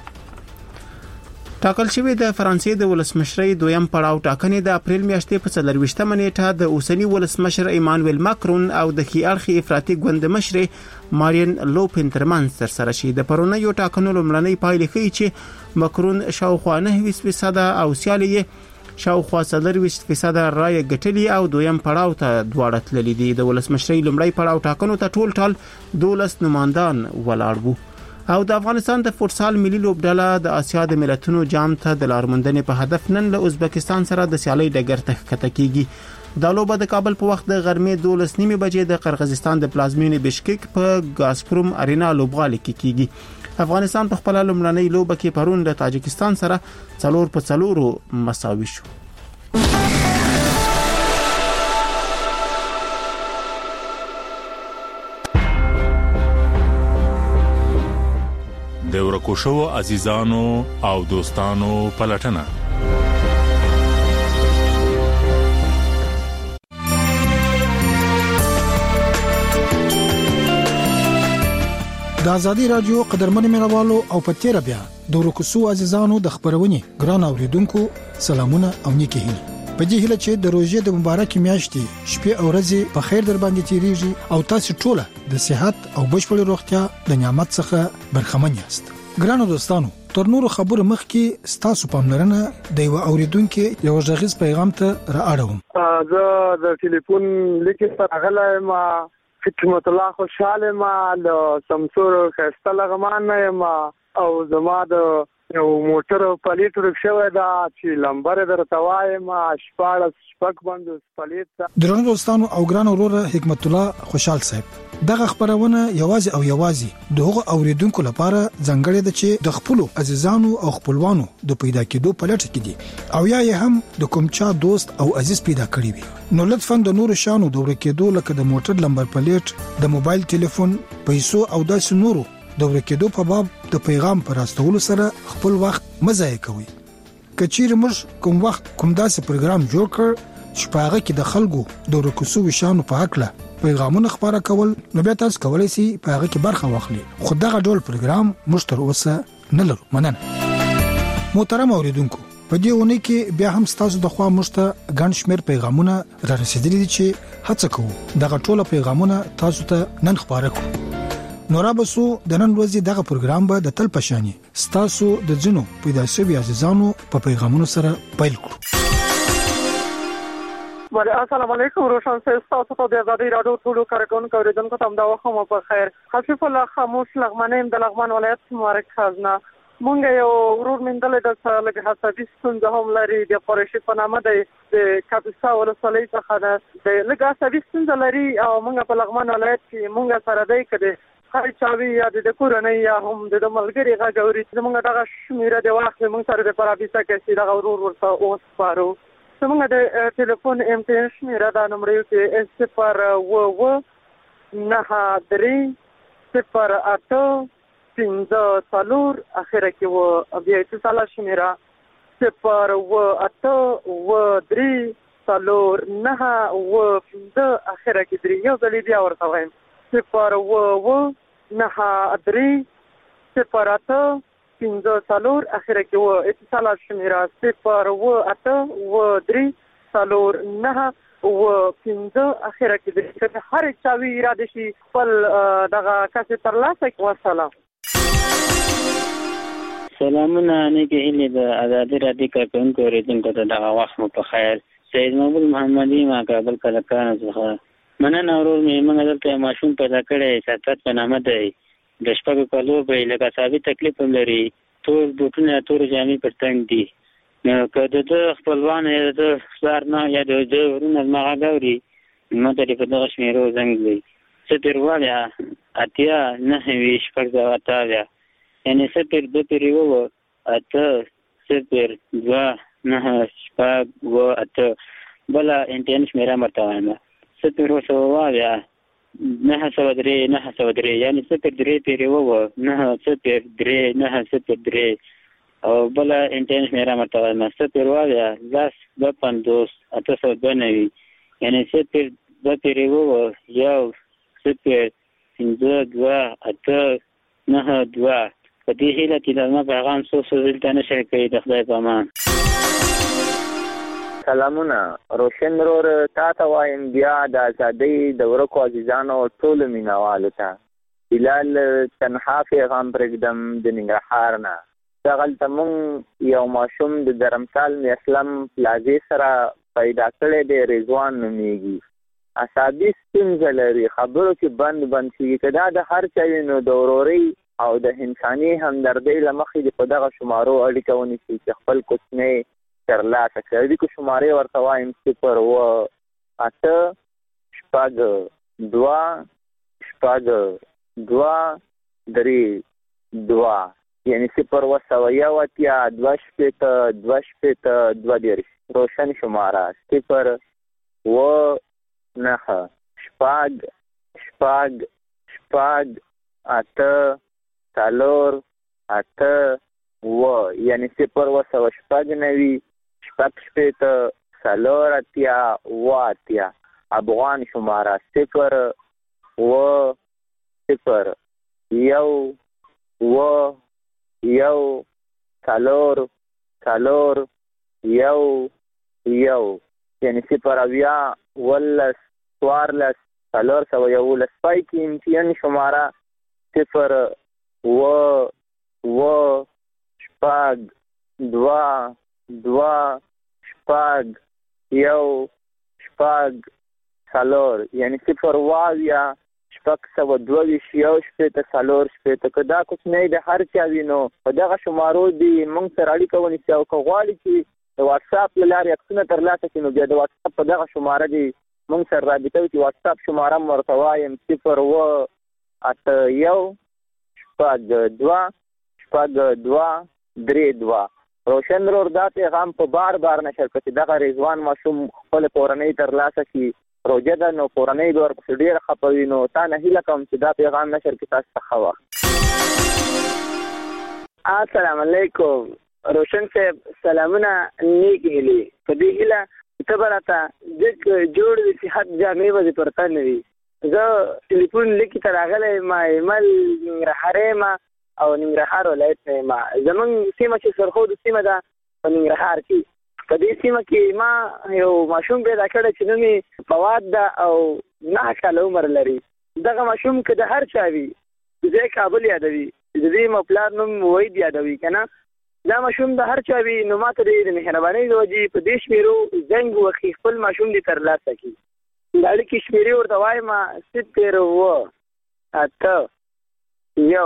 ټاکل شوی د فرانسې د ولسمشرۍ دویم پړاو ټاکنې د اپریل میاشتې په څلرويشتمه نیټه د اوسنی ولسمشر ایمانوئل ماکرون او د خيارخي افراطي ګوند مشر مارین لوپن ترمنځ سرسره شي. د پرونیو ټاکنو لومړنۍ پایلې ښیي چې ماکرون شاوخوا نه فیصد او سیالي شاوخوا څلورويشت فیصد رائے ګټلې او دویم پړاو ته دواړه تللي دي. د ولسمشرۍ لومړی پړاو ټاکنو ته ټول ټال دولس نمائندان ولاړ وو. او د افغانستان د فوتسال ملي لوبډله د اسیا د ملتونو جام ته د لارموندنې په هدف نن له ازبکستان سره د سیالي ډګر ته ښکته کیږي. د لوبه د کابل په وخت د غرمې دولس نیمه بجې د قرغیزستان د پلازمینې بشکک په ګازپروم ارینا لوبغالي کې کیږي. افغانستان په خپل لومړنۍ لوبه کې پرون د تاجکستان سره څلور په څلورو مساوي شو. د ورکو شو عزیزانو او دوستانو پلټنه د ازادي رادیو قدرمن مینوالو او پتیره بیا د ورکو شو عزیزانو د خبرونې ګران اوریدونکو سلامونه او نیکی هیله. په دې هیله چې د روزې د مبارک میاشتې شپې او ورځې په خیر در باندې تیریږي او تاسو ټول د صحت او بشپړ روغتیا د نعمت څخه برخمن یاست. ګرانو دوستانو تر نورو خبرو مخکې ستاسو پاملرنه د یو اوریدونکو یو ژغیز پیغام ته رااړوم. زه د ټلیفون لیکل پر غلای ما خدمت الله خوشاله ما له سمسور خسته لغمان ما او زما د یو موټر پلیټ ورکشوه دا چې لمبر درتوای ما شپاړس شپک باندې پلیټ. درنو دوستانو او ګران وروره حکمت الله خوشحال صاحب دغه خبرونه یوازې او یوازې دغه اوریدونکو لپاره ځانګړې ده چې د خپل عزیزانو او خپلوانو د پیدا کېدو په لټه کې دي او یا یې هم د کوم چا دوست او عزیز پیدا کړی وي. نو لطفاً د نور شانو د ورکېدو لکه د موټر لمبر پلیټ د موبایل ټلیفون پیسو او داسې نورو د ورکېدو په باب د پیغام پر راستولو سره خپل وخت مزه کوي. کچیر موږ کوم وخت کوم داسې پروګرام جوړ کړ چې په هغه کې د خلکو د ورکوسو وشانو په حق له پیغامونه خبره کول نو بیا تاسو کولای شئ په هغه کې برخه واخلئ. خو دغه ډول پروګرام موږ تر اوسه نه لرو. مننه. محترم اوریدونکو په دې ونې کې بیا هم تاسو د خوا موږ ته ګڼ شمېر پیغامونه را رسیدلي دي چې هڅه کوو دغه ټول پیغامونه تاسو ته نن خبره کوو. نورا بسو د نن ورځې دغه پروګرام به د تل پشاني ستاسو د جنو پیدا شوی عزیزانو په پیغامونو سره پیل کړو. وعلیکم السلام علیکم روشن صاحب تاسو ته د ازادي رادیو ټولو کارکونکو اوریدونکو ته دا وخت په خیر. حفیظ الله خاموش لغمنیم د لغمان ولایت مبارک خزانه مونږ یو ورور مندل د لږ حسابي ستونزه هم لري د قریشي په نامه د کاپیسا ولسوالۍ څخه د لږ حسابي ستونزه لري او مونږ په لغمان ولایت کې مونږ سره دی کده هر چاوي یا د کورنۍ یا هم د ملګری غاوري زمونږ دغه شمیره د وخت مونږ سره د پرابیسا کې دغه ورور ورته اوس پارو زمونږ د ټلیفون ام ټي ان شمیره دا نمبر یو کې صفر و و نه درې صفر اته پنځه څلور اخره کې و بیا اتصال شمیره صفر و اته و درې څلور نه و پنځه اخره کې درې یو ځل بیا ورته وایم صفر و و نه درې صفر اته پنځه څلور اخره کې و اتصال شمیره صفر و اته و درې څلور نه و پنځه اخره کې درې هر چا وی اراده شي خپل دغه کسې ترلاسه کړي. والسلام. سلامونه نیکې هیلې د ازادي راډیو کارکونکو اوریدونکو ته دغه وخت مو په خیر. سید مقبول محمدي ما کابل کلکان څخه مننه. ورور مې موږ دلته ماشوم پیدا کړی ساتت په نامه دی د شپږو کالو به لکه ثابت تکلیف هم لري ټول بوټونه تور جامې پر تنګ دي نو که د ده خپلوان یا د پلار نه یا د ده ورونه زما غږ اوري ما ته دې په دغه شمېرو زنګ دی صفر اویا اتیا نهه ویشت شپږ سوه اته اویا یعنې صفر دوه پرې اووه اته صفر دوه نهه شپږ اووه اته بله انټین شمېره هم ورته وایم صفر اوه سوه اویا نهه سوه درې نهه سوه درې یعنې صفر درې پرې اووه نهه صفر درې نهه صفر درې او بله انټین شمېره هم ورته وایم صفر اویا لس دوه پنځوس اته سوه دوه نوي یعنې صفر دوه پرې اووه یو صفر پنځه دوه اته نهه دوه په دې هیله چې د زما پیغام څوک څه دلته نه شي کوي د خدای په امان. سلامونه روشن ورور تا ته وایم بیا د ازادۍ د ورکو عزیزانو ټولو مینوالو ته بلال تنها پیغام پرېږدم د ننګرهار نه. دغلته مونږ یو ماشوم د درمسال میاسلم پلازې سره پیدا کړی دی رضوان نومیږي اعصابي ستونزه لري خبرو کې بند بند کېږي که دا د هر چا وي نو د ورورۍ او د انساني همدردۍ له مخې د په دغه شمارو اړیکه ونیسي چې خپل کوچنی ترلاسه کړي. اړیکو شمارې ورته وایم صفر اوه اته شپږ دوه شپږ دوه درې دوه یعنې صفر اوه سوه یو اتیا دوه شپېته دوه شپېته دوه دېرش روشن شماره صفر اوه نهه شپږ شپږ شپږ اته څلور اته اوه یعنې صفر اوه سوه شپږ نوي شپږ شپېته څلور اتیا اوه اتیا افغان شماره صفر اوه صفر یو اوه یو څلور څلور یو یو یعنې صفر اویا اوولس څوارلس څلور سوه یولس پای کې امتیان شماره صفر اوه اوه شپږ دوه دوه شپږ یو شپږ څلور یعنې صفر اوه اویا شپږ سوه دوه ویشت یو شپېته څلور شپېته که دا کوچنی د هر چا وي نو په دغه شمارو دې موږ سره اړیکه ونیسي او که غواړي چې د واتساپ له لارې عکسونه ترلاسه کړي نو بیا د واتساپ په دغه شماره دې موږ سره رابطه وکړي. واتساپ شماره م ورته وایم صفر اوه اته یو شپږ دوه شپږ دوه درې دوه. روشن ورور دا پیغام په بار بار نشر کړه چې دغه رضوان ماشوم خپله کورنۍ ترلاسه کړي روژه ده نو کورنۍ به ورپسې ډېره خفه وي نو تا نه هیله کوم چې دا پیغام نشر کړي تاسو ته ښه وخت. السلام علیکم روشن صاحب سلامونه نیکې هیلې په دې هیله ته به راته ځکه جوړ وي صحت جامې به دې پر تن وي. زه ټلیفون لیکې ته راغلی ما ایمل ننګرهاری یم او ننګرهار ولایت نه یم. زمونږ سیمه چې سرحود سیمه ده په ننګرهار کې په دې سیمه کې ما یو ماشوم پیدا کړی چې نوم یې فواد ده او نهه کاله عمر لري. دغه ماشوم که د هر چا وي زه کابل یادوي د دې ما پلار نوم وحید یادوي که نه دا ماشوم د هر چا وي نو ما ته د مهربانۍ د وجې په دې شمېرو زنګ وکړي خپل ماشوم دې ترلاسه کړي. د اړیکې شمېرې ورته وایم صفر اوه اته یو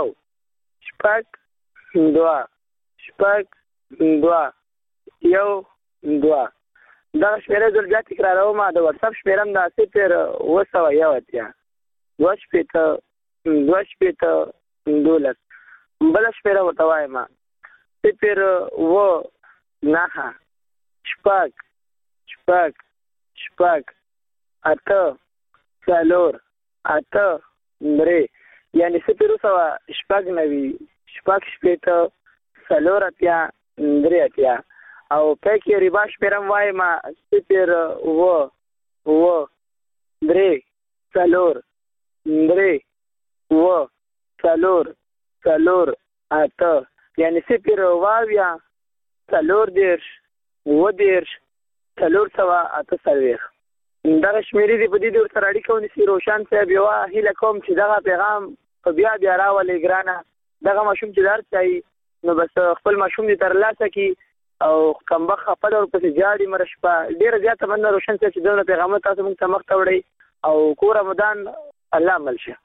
شپږ دوه شپږ دوه یو دوه. دغه شمېره زه بیا تکراروم د وټساپ شمېره هم دا صفر اوه سوه یو اتیا دوه شپېته دوه شپېته دولس. بله شمېره ورته وایم صفر اوه نهه شپږ شپږ شپږ اته څلور اته درې یعنی صفر سوه شپږ نوي شپږ شپېته څلور اتیا درې اتیا او په کې ربا شپېرم وایم صفر اوه اوه درې څلور درې اوه څلور څلور اته یعنی صفر واویا څلور دېرش اووه دېرش څلور سوه اته څلوېښت دغه شمېرې دي په دې ډول سره اړیکه ونیسي. روشن صاحب یوه هیله کوم چې دغه پیغام په بیا بیا راولئ ګرانه. دغه ماشوم چې درس کوي نو بس خپل ماشوم دې ترلاسه کړي او کمبخت خپله ورپسې جاړي مره شپه. ډېره زیاته مننه روشن صاحب چې دونه پیغامونه تاسو موږ ته مخ ته وړئ او کور رمضان الله عمل شه.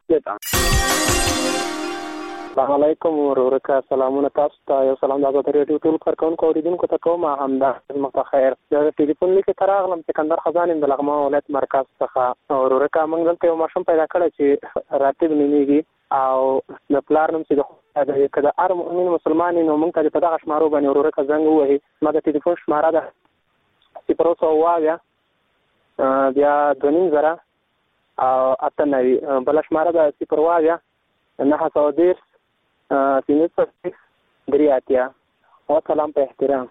السلام علیکم ورورکه، سلامونه تاسو ته. یو سلام د آزاد راډیو ټول کارکونکو اوریدونکو ته کوم. همدا مخته خیر. د ټلیفون لیک ته راغلم سکندر خزان د لغمان ولایت مرکز څخه. ورورکه موږ دلته یو ماشوم پیدا کړی چې راتب نومیږي او د پلار نوم چې د که د هر مؤمن مسلمان نو موږ ته په دغه شمارو باندې ورورکه زنګ ووهي. ما د ټلیفون شماره ده صفر سوه اووه بیا دوه نیم زره او اته نوي. بله شماره ده صفر اووه نهه سوه دېرش پنځه څلوېښت درې اتیا. وسلام په احترام.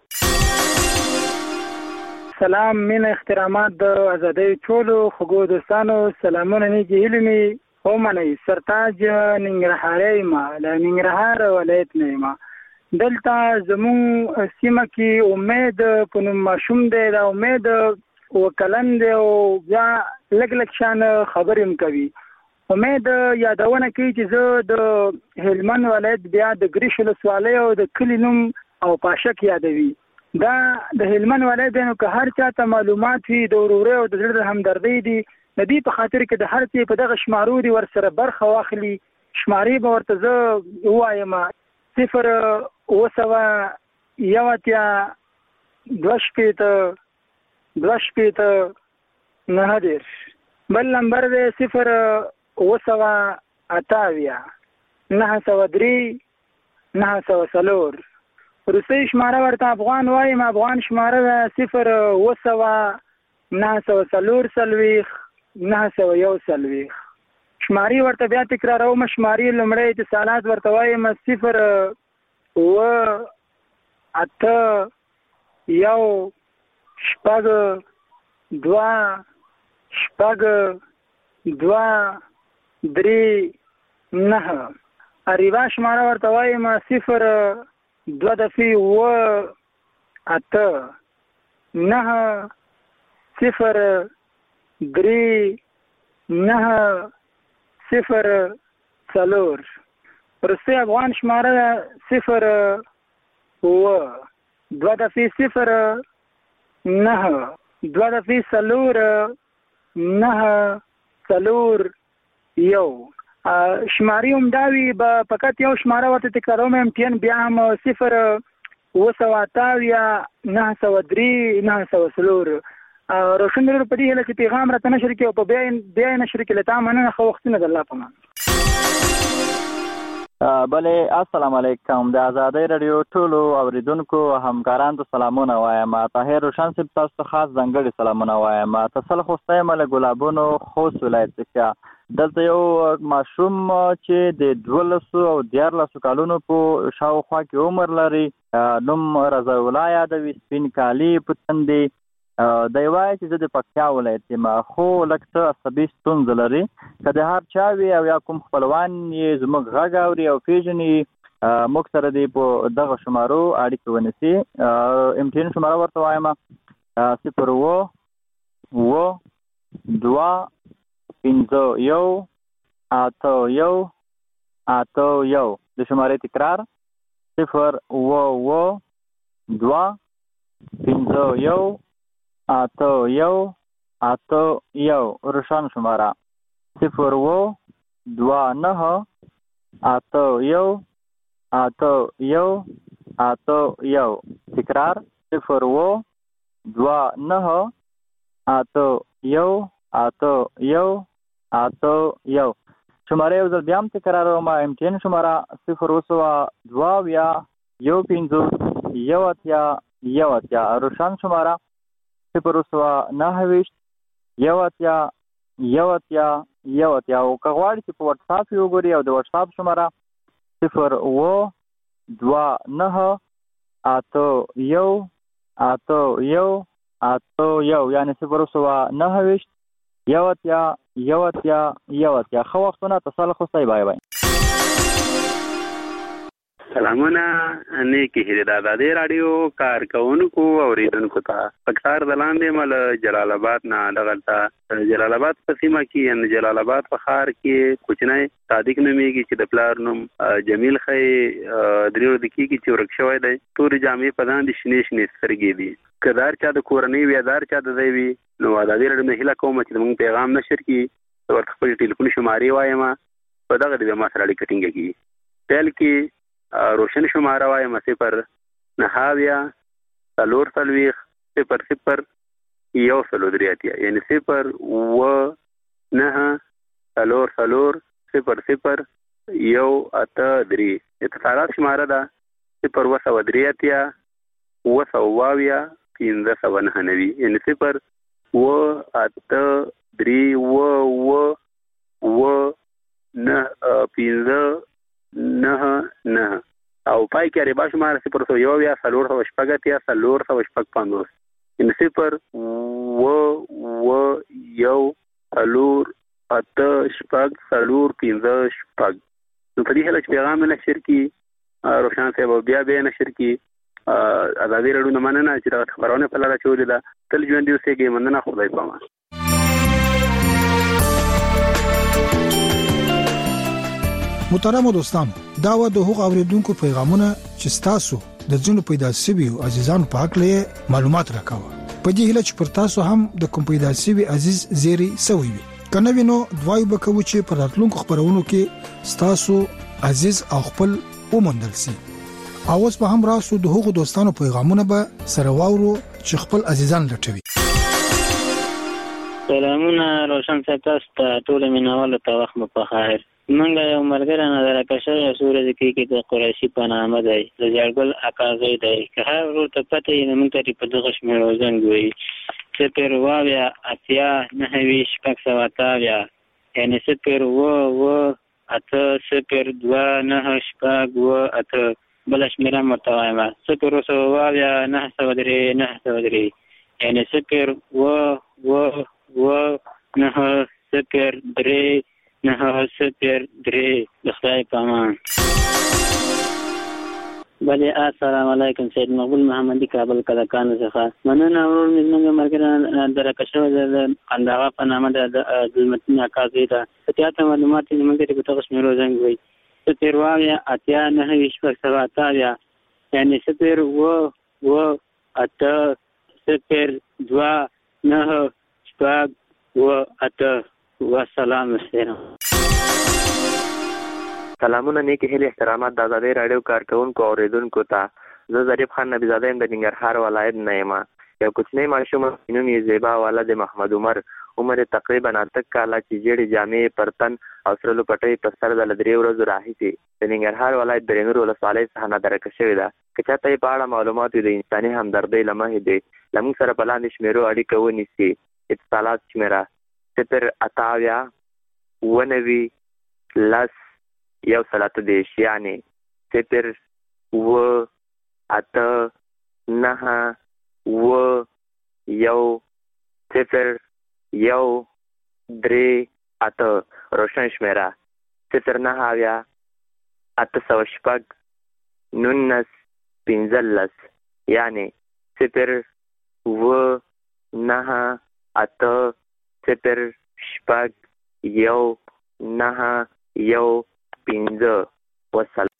سلام، مینه، احترامات د ازادۍ ټولو خوږو دوستانو. سلامونه نیږي هیلې مې ومنئ. سرتاج ننګرهاری یم، له ننګرهار ولایت نه یم. دلته زموږ سیمه کې امید په نوم ماشوم دی. دا امید اووه کلن دی او بیا لږ لږ شان خبرې هم کوي. امید یادونه کوي چې زه د هلمند ولایت بیا د ګریش ولسوالۍ او د کلي نوم او پاشک یادوي. دا د هلمند ولایت دی نو که هر چا ته معلومات وي د ورورۍ او د زړه د همدردۍ دي د دې په خاطر کې د هر څه په دغه شمارو دي ورسره برخه واخلي. شمارې به ورته زه ووایم صفر اووه سوه یو اتیا دوه شپېته دوه شپېته نهه دېرش. بل نمبر دی صفر اووه سوه اته اویا نهه سوه درې نهه سوه څلور. وروستۍ شماره ورته افغان وایم. افغان شماره ده صفر اووه سوه نهه سوه څلور څلوېښت نهه سوه یو څلوېښت. شمارې ورته بیا تکراروم. شمارې لومړی اتصالات ورته وایم صفر اووه اته یو شپږ دوه شپږ دوه درې نهه. اریبا شماره ورته وایم صفر دوه دفعې اووه اته نهه صفر درې نهه صفر څلور. وروستۍ افغان شماره صفر اووه دوه دفعې صفر نهه دوه دفعې څلور نهه څلور یو. شمارې هم دا وي به فقط یو شماره ورته تکراروم امتحان بیا هم صفر اووه سوه اته اویا نهه سوه درې نهه سوه څلور. روشن ورور په دې هیله چې پیغام راته نشر کړي او په بیا بیا یې نشر کړي. له تا مننه. ښه وختونه د الله په امان. بلې السلام علیکم. د آزادۍ راډیو ټولو اوریدونکو همکارانو ته سلامونه وایم. طاهر روشن صاحب تاسو ته خاص ځانګړي سلامونه وایم. تاسو خوسته یم له ګلابونو خوست ولایت څخه. دلته یو ماشوم چې د دولسو او دیارلسو کالونو په شاوخوا کې عمر لري. نوم رضا الله یادوي. سپین کالي په تندې. دی وایي چې زه د پکتیا ولایت یم خو لږ څه عصبي ستونزه لري. که د هر چا وي او یا کوم خپلوان یې زموږ غږ اوري او پېژني موږ سره دې په دغه شمارو اړیکې ونیسي. امتحان شماره ورته وایم صفر اووه اووه دوه پنځه یو اته یو اته یو. د شمارې تکرار صفر اووه اووه دوه پنځه یو اته یو اته یو. روشن شماره صفر اووه دوه نهه اته یو اته یو اته یو. تکرار صفر اووه دوه نهه اته یو اته یو اته یو. شماره یو ځل بیا هم تکراروم. امتحان شماره صفر اووه سوه دوه اویا یو پنځوس یو اتیا یو اتیا. روشن شماره صفر اووه سوه نهه ویشت یو اتیا یو اتیا یو اتیا او که غواړئ چې په واتس اپ یې وګورئ او د واتس اپ شماره صفر اوه دوه نهه اته یو اته یو اته یو یعنې صفر سوه نهه ویشت یو اتیا یو اتیا یو اتیا. ښه وختونه تصال خوستی. بای بای. سلامونه نیکی هیله د آزادۍ راډیو کارکونکو اوریدونکو ته. پکتار د لاندې مل جلال آباد نه دغلته جلال آباد په سیمه کې یعنې جلال آباد په ښار کې کوچنی صادق نومیږي چې د پلار نوم جمیل ښیي. درې ورځې کېږي چې ورک شوی دی. تورې جامې په ځان دي، شنې شنې سترګې دي. که دار چا د کورنۍ وي یا دار چا د ځای وي نو آزادۍ راډیو نه هیله کوم چې زموږ پیغام نشر کړي، ورته خپل ټلیفون شمارې وایم په دغه د ما سره اړیکه ټینګه کړي. پیل کې روشن شماره وایم صفر نهه اویا څلور څلوېښت صفر صفر یو څلور درې اتیا یعنې صفر اوه نهه څلور څلور صفر صفر یو اته درې. اتصالات شماره ده صفر اوه سوه درې اتیا اوه سوه اوه اویا پنځه سوه نهه نوي یعنې صفر اوه اته درې اوه اوه اوه نهه پنځه نه نه او پای کې ربا شماره صفر سوه یو اویا څلور سوه شپږ اتیا څلور سوه شپږ پنځوس یعنې صفر اوه اوه یو څلور اته شپږ څلور پنځه شپږ. نو په دې هیله چې پیغام یې نشر کړي روشن صاحب او بیا بیا نشر کړي. آزادۍ راډیو نه مننه چې دغه خپرونه په لاره اچولې ده. تل ژوندي اوسئ. مننه. خدای پامان. محترمو دوستانو، دا و د هغو اوریدونکو پیغامونه چې تاسو د ځینو پیدا شویو عزیزانو په حق له معلومات راکاوه. په دې هیله چې پر تاسو هم د کوم پیدا شوی عزیز زیری سوي وي. کنه وینو دوای وکوي چې پر راتلونکو خبرونو کې تاسو عزیز او خپل ومندل سي. اوس به هم راسو د هغو دوستانو پیغامونه به سره واورو چې خپل عزیزان لټوي. سلامونه روشن صاحب، تاسو ته ټول مینوالو ته وخت مو په خیر. منګه یو مرګره نظر کشه یا سورې کې کې د قریشي په نامه دی، د جړګل اکاځي دی. که هر ورو ته پته یې موږ ته په دغه شمېر وزن ګوي صفر واویا اتیا نهه ویشت شپږ سوه اته اویا یعنې صفر اوه اوه اته صفر دوه نهه شپږ اوه اته. بله شمېره هم ورته وایم صفر اوه سوه واویا نهه سوه درې نهه سوه درې یعنې صفر اوه اوه اوه نهه صفر درې نه صفر درې. د خدای په امان. بله السلام علیکم. سید مقبول محمدي کابل کلکانو څخه. مننه ورور مې زموږ مرګره درکه شوی د قندهار په نامه د ظلمتین اکاځي ده. اتیا معلومات یې موږ ته په دغه شمېرو زنګ وایي صفر واویا اتیا نهه ویشت شپږ سوه اته اویا یعنې صفر اوه اوه اته صفر دوه نهه شپږ اوه اته. والسلام علیکم. سلامونه نیکی هیلې احترامات د آزادۍ راډیو کارکونکو اوریدونکو ته. زه ظریف خان نبیزاده یم د ننګرهار ولایت نه یم. یو کوچنی ماشوم نوم یې زیبا ولد محمد عمر، عمر تقریبا اته کاله چې جېړې جامې پر تن او سره لپټۍ په سر د درې ورځو راهیسې د ننګرهار ولایت برېنور ولسوالۍ څخه نادرکه شوې ده. که چاته یې په اړه معلومات وي د انساني همدردۍ له مخې دی له موږ سره په لاندې شمېرو اړیکه ونیسي. اتصالات شمېره صفر اته اویا اوه نوي لس یو سل اته دېرش یعنې صفر اوه اته نهه اوه یو صفر یو درې اته. روشن شمېره صفر نهه اویا اته سوه شپږ نولس پنځلس یعنې صفر اوه نهه اته صفر شپږ یو نهه یو پنځه. وسلام.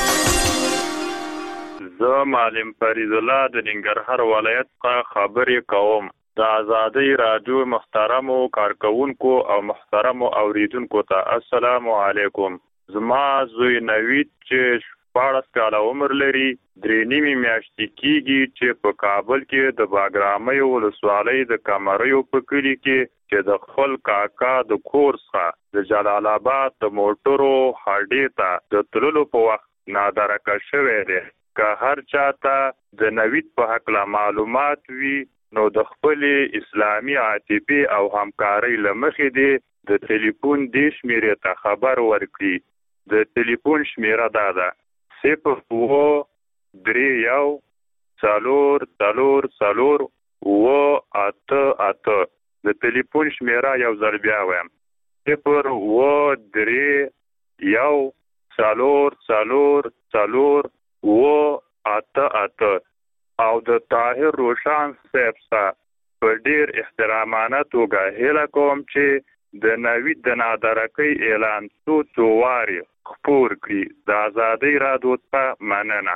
زه معلم فرید الله د ننګرهار ولایت څخه خبرې کوم. د آزادۍ راډیو محترمو کارکونکو او محترمو اوریدونکو ته السلام علیکم. زما زوی نوید چې شپاړس کاله عمر لري درې نیمې میاشتې کېږي چې په کابل کې د باګرامۍ ولسوالۍ د کمریو په کلي کې چې د خپل کاکا د کور څخه د جلال آباد د موټرو هډې ته د تللو په وخت نادرکه شوی دی. که هر چاته د نوید په هکله معلومات وي نو د خپلې اسلامي عاطفې او همکارۍ له مخې دی د ټلیفون دې شمیرې ته خبر ورکړي. د ټلیفون شمیره دا ده صفر اوه درې یو څلور څلور څلور اوه اته اته. د ټلیفون شمیره یو ځل بیا وایم صفر اوه درې یو څلور څلور څلور اوه اته اته. او د طاهر روشان صاحب سره په ډیر احترامانه توګه هیله کوم چې د نوید د نادرکۍ اعلان څو څو وارې خپور کړي. د ازادۍ راډیو څخه مننه.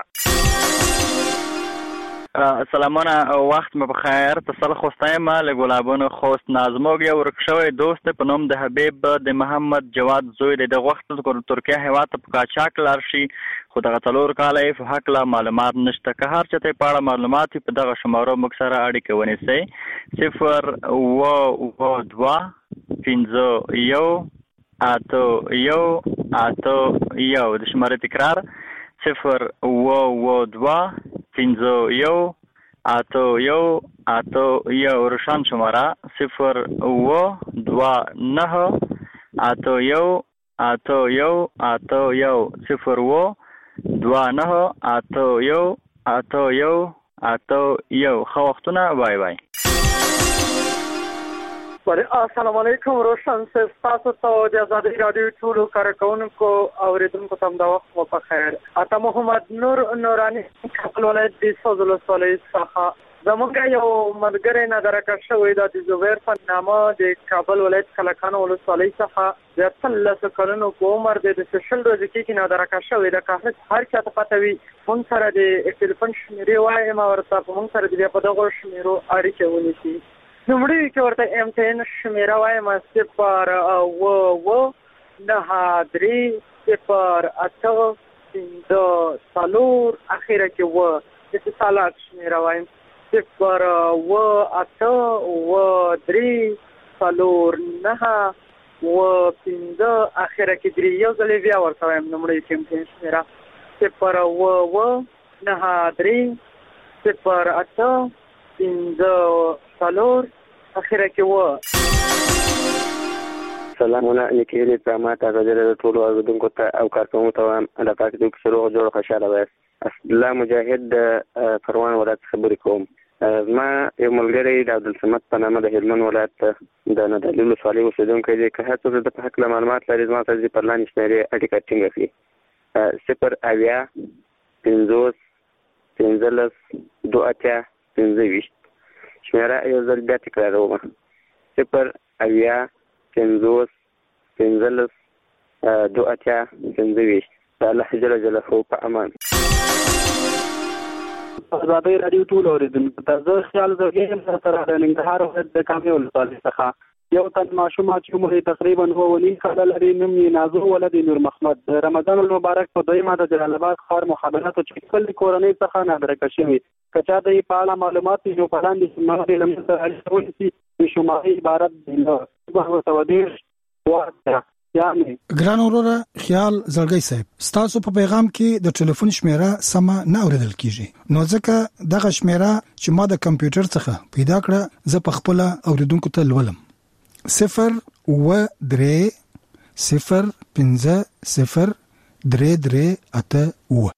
سلامونه او وخت مو بخیر. تصل خوستایم له ګلابونو خوست نازموږ یو ورکشوي دوست په نوم د حبیب د محمد جواد زوی د وخت د ترکیه هیواد په قاچاق لار شي خو دغه څلور کاله په حق لا معلومات نشته. که هر چاته په اړه معلومات په دغه شمارو موږ سره اړیکه ونیسئ صفر اوه اوه دوه پنځه یو اته یو اته یو. د شمارې تکرار صفر اوه اوه دوه پنځه یو اته یو اته یو. روشن شماره صفر اوه دوه نه اته یو اته یو اته یو. صفر اوه دوه نه اته یو اته یو اته یو. ښه وختونه. بای بای. السلام علیکم. روشن صاحب تاسو ته د ازادۍ راډیو ټولو کارکونکو اوریدونکو ته د وخت مو په خیر. اته محمد نور نورانی کابل ولایت د سوزل ولسوالۍ څخه زموږ یو ملګری نادرکه شوی د زبیر په نامه د کابل ولایت کلکان ولسوالۍ څخه د اتلس کلونو په عمر د سوشل ورځ کې نادرکه شوی د کاهل هر چا ته پته وي مونږ سره د ټلیفون شمیرې وایم ورته مونږ سره د په دغه شمیرو اړیکه ونیسي. نمړی کې ورته ام ټي ان شمیره وایم صفر اوه اوه نه درې صفر اته پنځه څلور اخیره کې و اتصالات شمیره وایم صفر اوه اته اوه درې څلور نه اوه پنځه اخیره کې درې. یو ځل بیا ورته وایم نمړی کې ام ټي ان شمیره صفر اوه اوه نه درې صفر اته پنځه څلور اخیره کې و. سلامونه نیکیری پرمات غزل ټول اوریدونکو ته او کارکونکو ته وایم د پاک دوی سره جوړ خوشاله وایست. الله مجاهد د پروان ولایت خبرې کوم. ما یو ملګری د عبدالصمد په نامه د هلمند ولایت د ندالي ولسوالۍ اوسېدونکی دی. که هر څوک د په هکله معلومات لري زما سره دې په لاندې شمېرې اړیکه ټینګه کړي. صفر اویا پنځوس پنځلس دوه اتیا پنځه ویشت. شمیره یو ځل بیا تکراروم صفر اویا پنځوس پنځلس دوه اتیا پنځه ویشت. د الله جل جلاله په امان. ازادۍ راډیو ټول اوریدونکو ته زه خیال زرګیم سره د ننګرهار ولایت د کامې ولسوالۍ څخه یو تن ماشوم چې عمر تقریبا هو ونیم کاله لري نوم یې نازو ولد نور محمد. د رمضان المبارک په دویمه د جلال آباد ښار مخابراتو چې خپل کورنۍ څخه نادرکه شوي که چا د په اړه معلومات وي نو په لاندې شمارې له موږ سره اړیکه ونیسي. د شمارې عبارت دی له دوه سوه دېرش دوه اتیا. ګران وروره خیال زړګی صاحب ستاسو په پیغام کې د ټلیفون شمیره سمه نه اوریدل کیږي نو ځکه دغه شمیره چې ما د کمپیوټر څخه پیدا کړه زه په خپل اوریدونکو ته لولم صفر اوه درې صفر پنځه صفر درې درې اته اوه.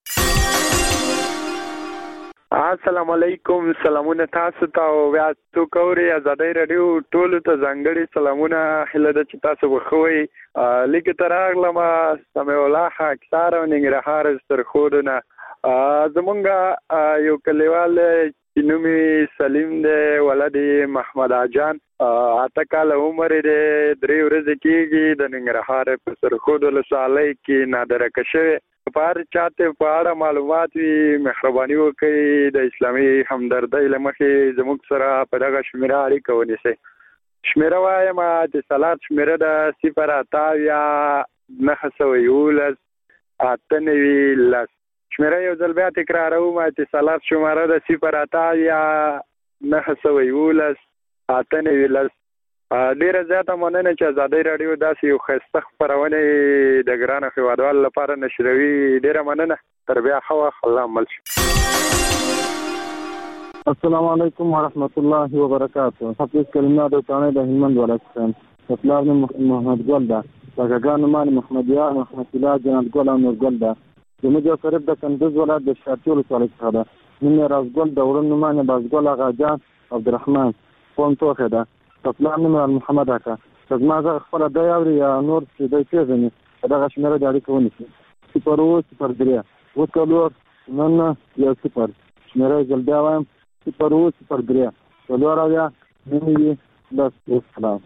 السلام علیکم. سلامونه تاسو ته او بیا څوک اوري ازادۍ راډیو ټولو ته ځانګړي سلامونه. هیله ده چې تاسو بخوئ. لیکه تر راغلم سمیع الله خاکسار او ننګرهار سرخودونه زمونږ یو کلیوال چې نوم یې سلیم دی ولد محمد جان اته کاله عمر یې درې ورځې کېږي د ننګرهار په سرخود ولسوالۍ کې نادرکه شوی. په هر چاته په اړه معلومات وي مهرباني وکړئ د اسلامي همدردۍ له مخې زموږ سره په دغه شمیره اړیکه ونیسئ. شمیره وایم اتصالات شمیره ده صفر اته اویا نهه سوه یولس اته نوي لس. شمیره یو ځل بیا تکراروم اتصالات شماره ده صفر اته اویا نهه سوه یولس اته نوي لس. ډیره زیاته مننه چې ازادۍ راډیو داسې یو ښایسته خپرونې د ګرانو هیوادوالو لپاره نشروي. ډیره مننه. تر بیا ښه وخت. الله مل شي. السلام علیکم ورحمت الله وبرکاته. حفیظ کلمه د چانې د هلمند ولایت څخه پلار نوم محمد ګل ده، د کاکا نوم محمد یار محمد الله جنت ګل او نور ګل ده. زموږ یو قریب د کندوز ولایت د شارتي ولسوالۍ څخه ده. نوم یې رازګل د ورور نوم یې بازګل اغا جان عبدالرحمن قوم توخې ده. د پلار نوم محمد اکا. که زما غږ خپله دی اوري یا نور چې دی پېژني په دغه شمېره د اړیکه ونیسي. صفر اووه صفر درې اووه څلور نهه نهه یو صفر. شمېره یې ځل بیا وایم صفر اووه صفر درې څلور اویا نهه نوي لس. والسلام.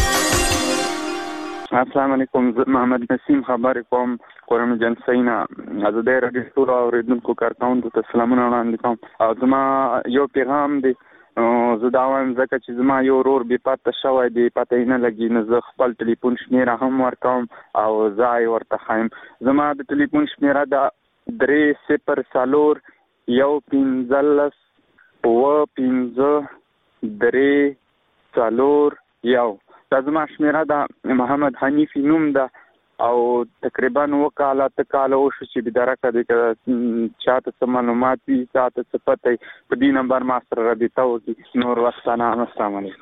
السلام علیکم. زه محمد نسیم خبرې کوم قرآن جنسینا. ازادۍ راډیو ټولو اورېدونکو کارکوونکو ته سلامونه وړاندې کوم. او زما یو پیغام دی، زه دا وایم ځکه چې زما یو ورور بې پته شوی دی، پته یې نه لګي، نو زه خپل ټلیفون شمېره هم ورکوم او ځای ورته ښیم. زما د ټلیفون شمېره ده درې صفر څلور یو پنځلس اووه پنځه درې څلور یو. دا زما شمېره ده. محمد حنیفي نوم ده او تقریبا اووه کاله اته کاله وشو چې بدرکه دی. که چاته څه معلومات وي، چاته څه پته وي، په دې نمبر ما سره رابطه وکړي. نور وسلام. السلام علیکم.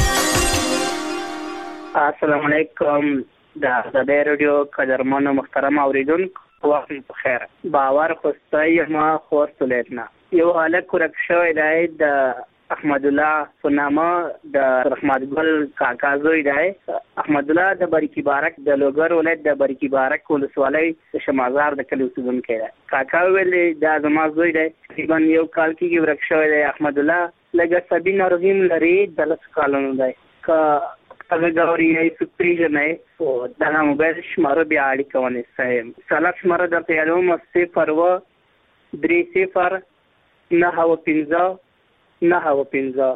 السلام علیکم. د ازادۍ راډیو قدرمنو محترم اوریدونکو، وخت په خیر. باور خوستی ما خور سلیتنا یو هلک ورک شوی دی د احمد الله په نامه، د رحمت ګل کاکا زوی دی. احمد الله د بریکي بارک د لوګر ولایت د بریکي بارک ولسوالۍ د شمازار د کلي اوسېدونکی دی. کاکا وویل دا زما زوی دی، تقریبا یو کال کېږي ورک شوی دی. احمد الله لږ عصبي ناروغي هم لري، د لسو کالونو دی. که هغه ګوري یا څوک پېژنئ خو دغه موبایل شماره بیا اړیکه ونیسئ. سلام شماره درته یادوم صفر اووه درې صفر نهه اووه پنځه نهه اووه پنځه.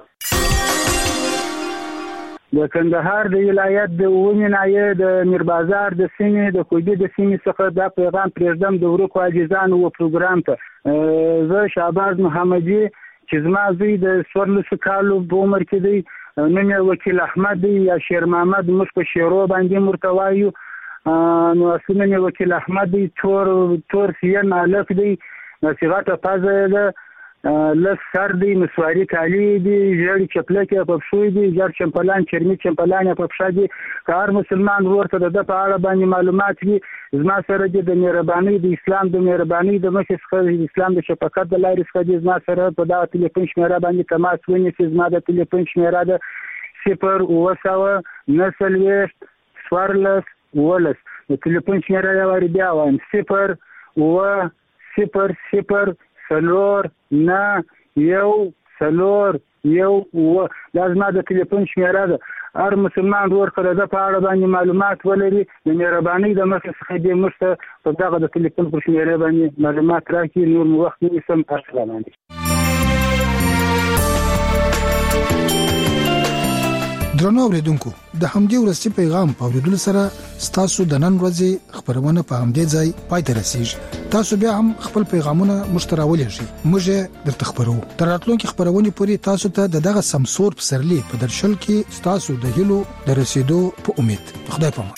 د کندهار د ولایت د اوومې ناحیې د میربازار د سیمې د کوګي د سیمې څخه دا پیغام پرېږدم د ورکو عاجزانو و پروګرام ته. زه شهباز محمدي چې زما زوی د څوارلسو کالو په عمر کې دی، نوم یې وکیل احمد دی یا شیر محمد، موږ په شیرو باندې ورته وایو. نو اصلي نوم یې وکیل احمد دی. تور تور سین هلک دی، صیغته پزه یې ده، لس سر دی، مسواري کالي دي، ژړې چپلکې په پښو دي، ژړ چمپلان چرمي چمپلان په پښه دي. که هر مسلمان ورور ته د ده په اړه باندې معلومات وي، زما سره دي د مهربانۍ د اسلام د مهربانۍ د مخې څخه د اسلام د شفقت د لارې څخه دي زما سره په دغه تلیفون شمېره باندې تماس ونیسي. زما د تلیفون شمېره ده صفر اووه سوه نهه څلوېښت څوارلس اوولس. د تلیفون شمېره یې وارې بیا وایم صفر اووه صفر صفر څلور نه یو څلور یو اووه. دا زما د تلیفون شمېره ده. هر مسلمان ورور که د ده په اړه باندې معلومات ولري، د مهربانۍ د مخې څخه دې موږ ته په دغه د تلیفون پر شمېرې باندې معلومات راکړي. نور مو وخت نه نیسم. السلام علیکم. درنو اوریدونکو، د همدې ورستي پیغام په اوریدلو سره ستاسو د نن ورځې خبرونه په همدې ځای پای ته رسیږي. تاسو بیا هم خپل پیغامونه مشتراولې شي، موږ درته خبرو. تر راتلونکي خبرونه پورې تاسو ته د دغه سمسور پسرلی په درشل کې تاسو د هلو د رسیدو په امید. خدای پامان.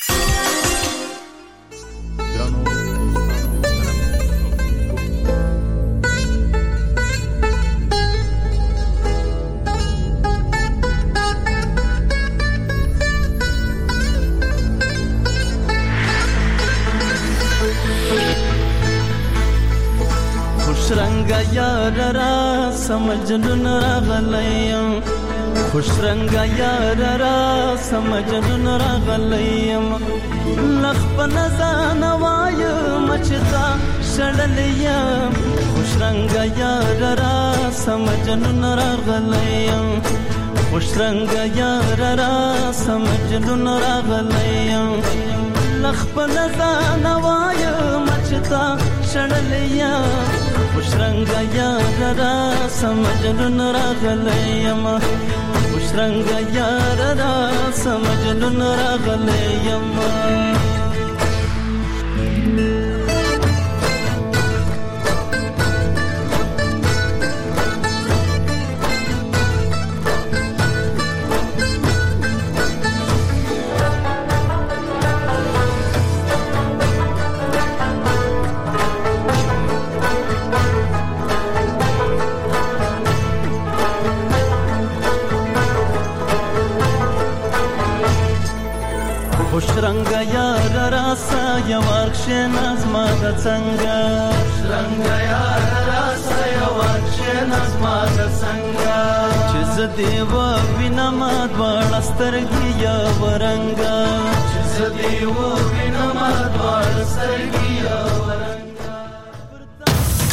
یار را سمجنون راغلیم، خوش رنگ یار را سمجنون راغلیم، لخ په نزان وایم چتا شړلیم، خوش رنگ یار را سمجنون راغلیم، خوش رنگ یار را سمجنون راغلیم، لخ په نزان وایم چتا شړلیم، خوش رنگ یار را سمجنون راغلیم، خوش رنگ یار را سمجنون راغلیم. رنگ یار راسا یا ورکشن از ما د څنګه رنگ یار راسا یا ورکشن از ما د څنګه چې زدي و وینم دوړ سترګي یا ورنګ چې زدي و وینم دوړ سترګي یا ورنګ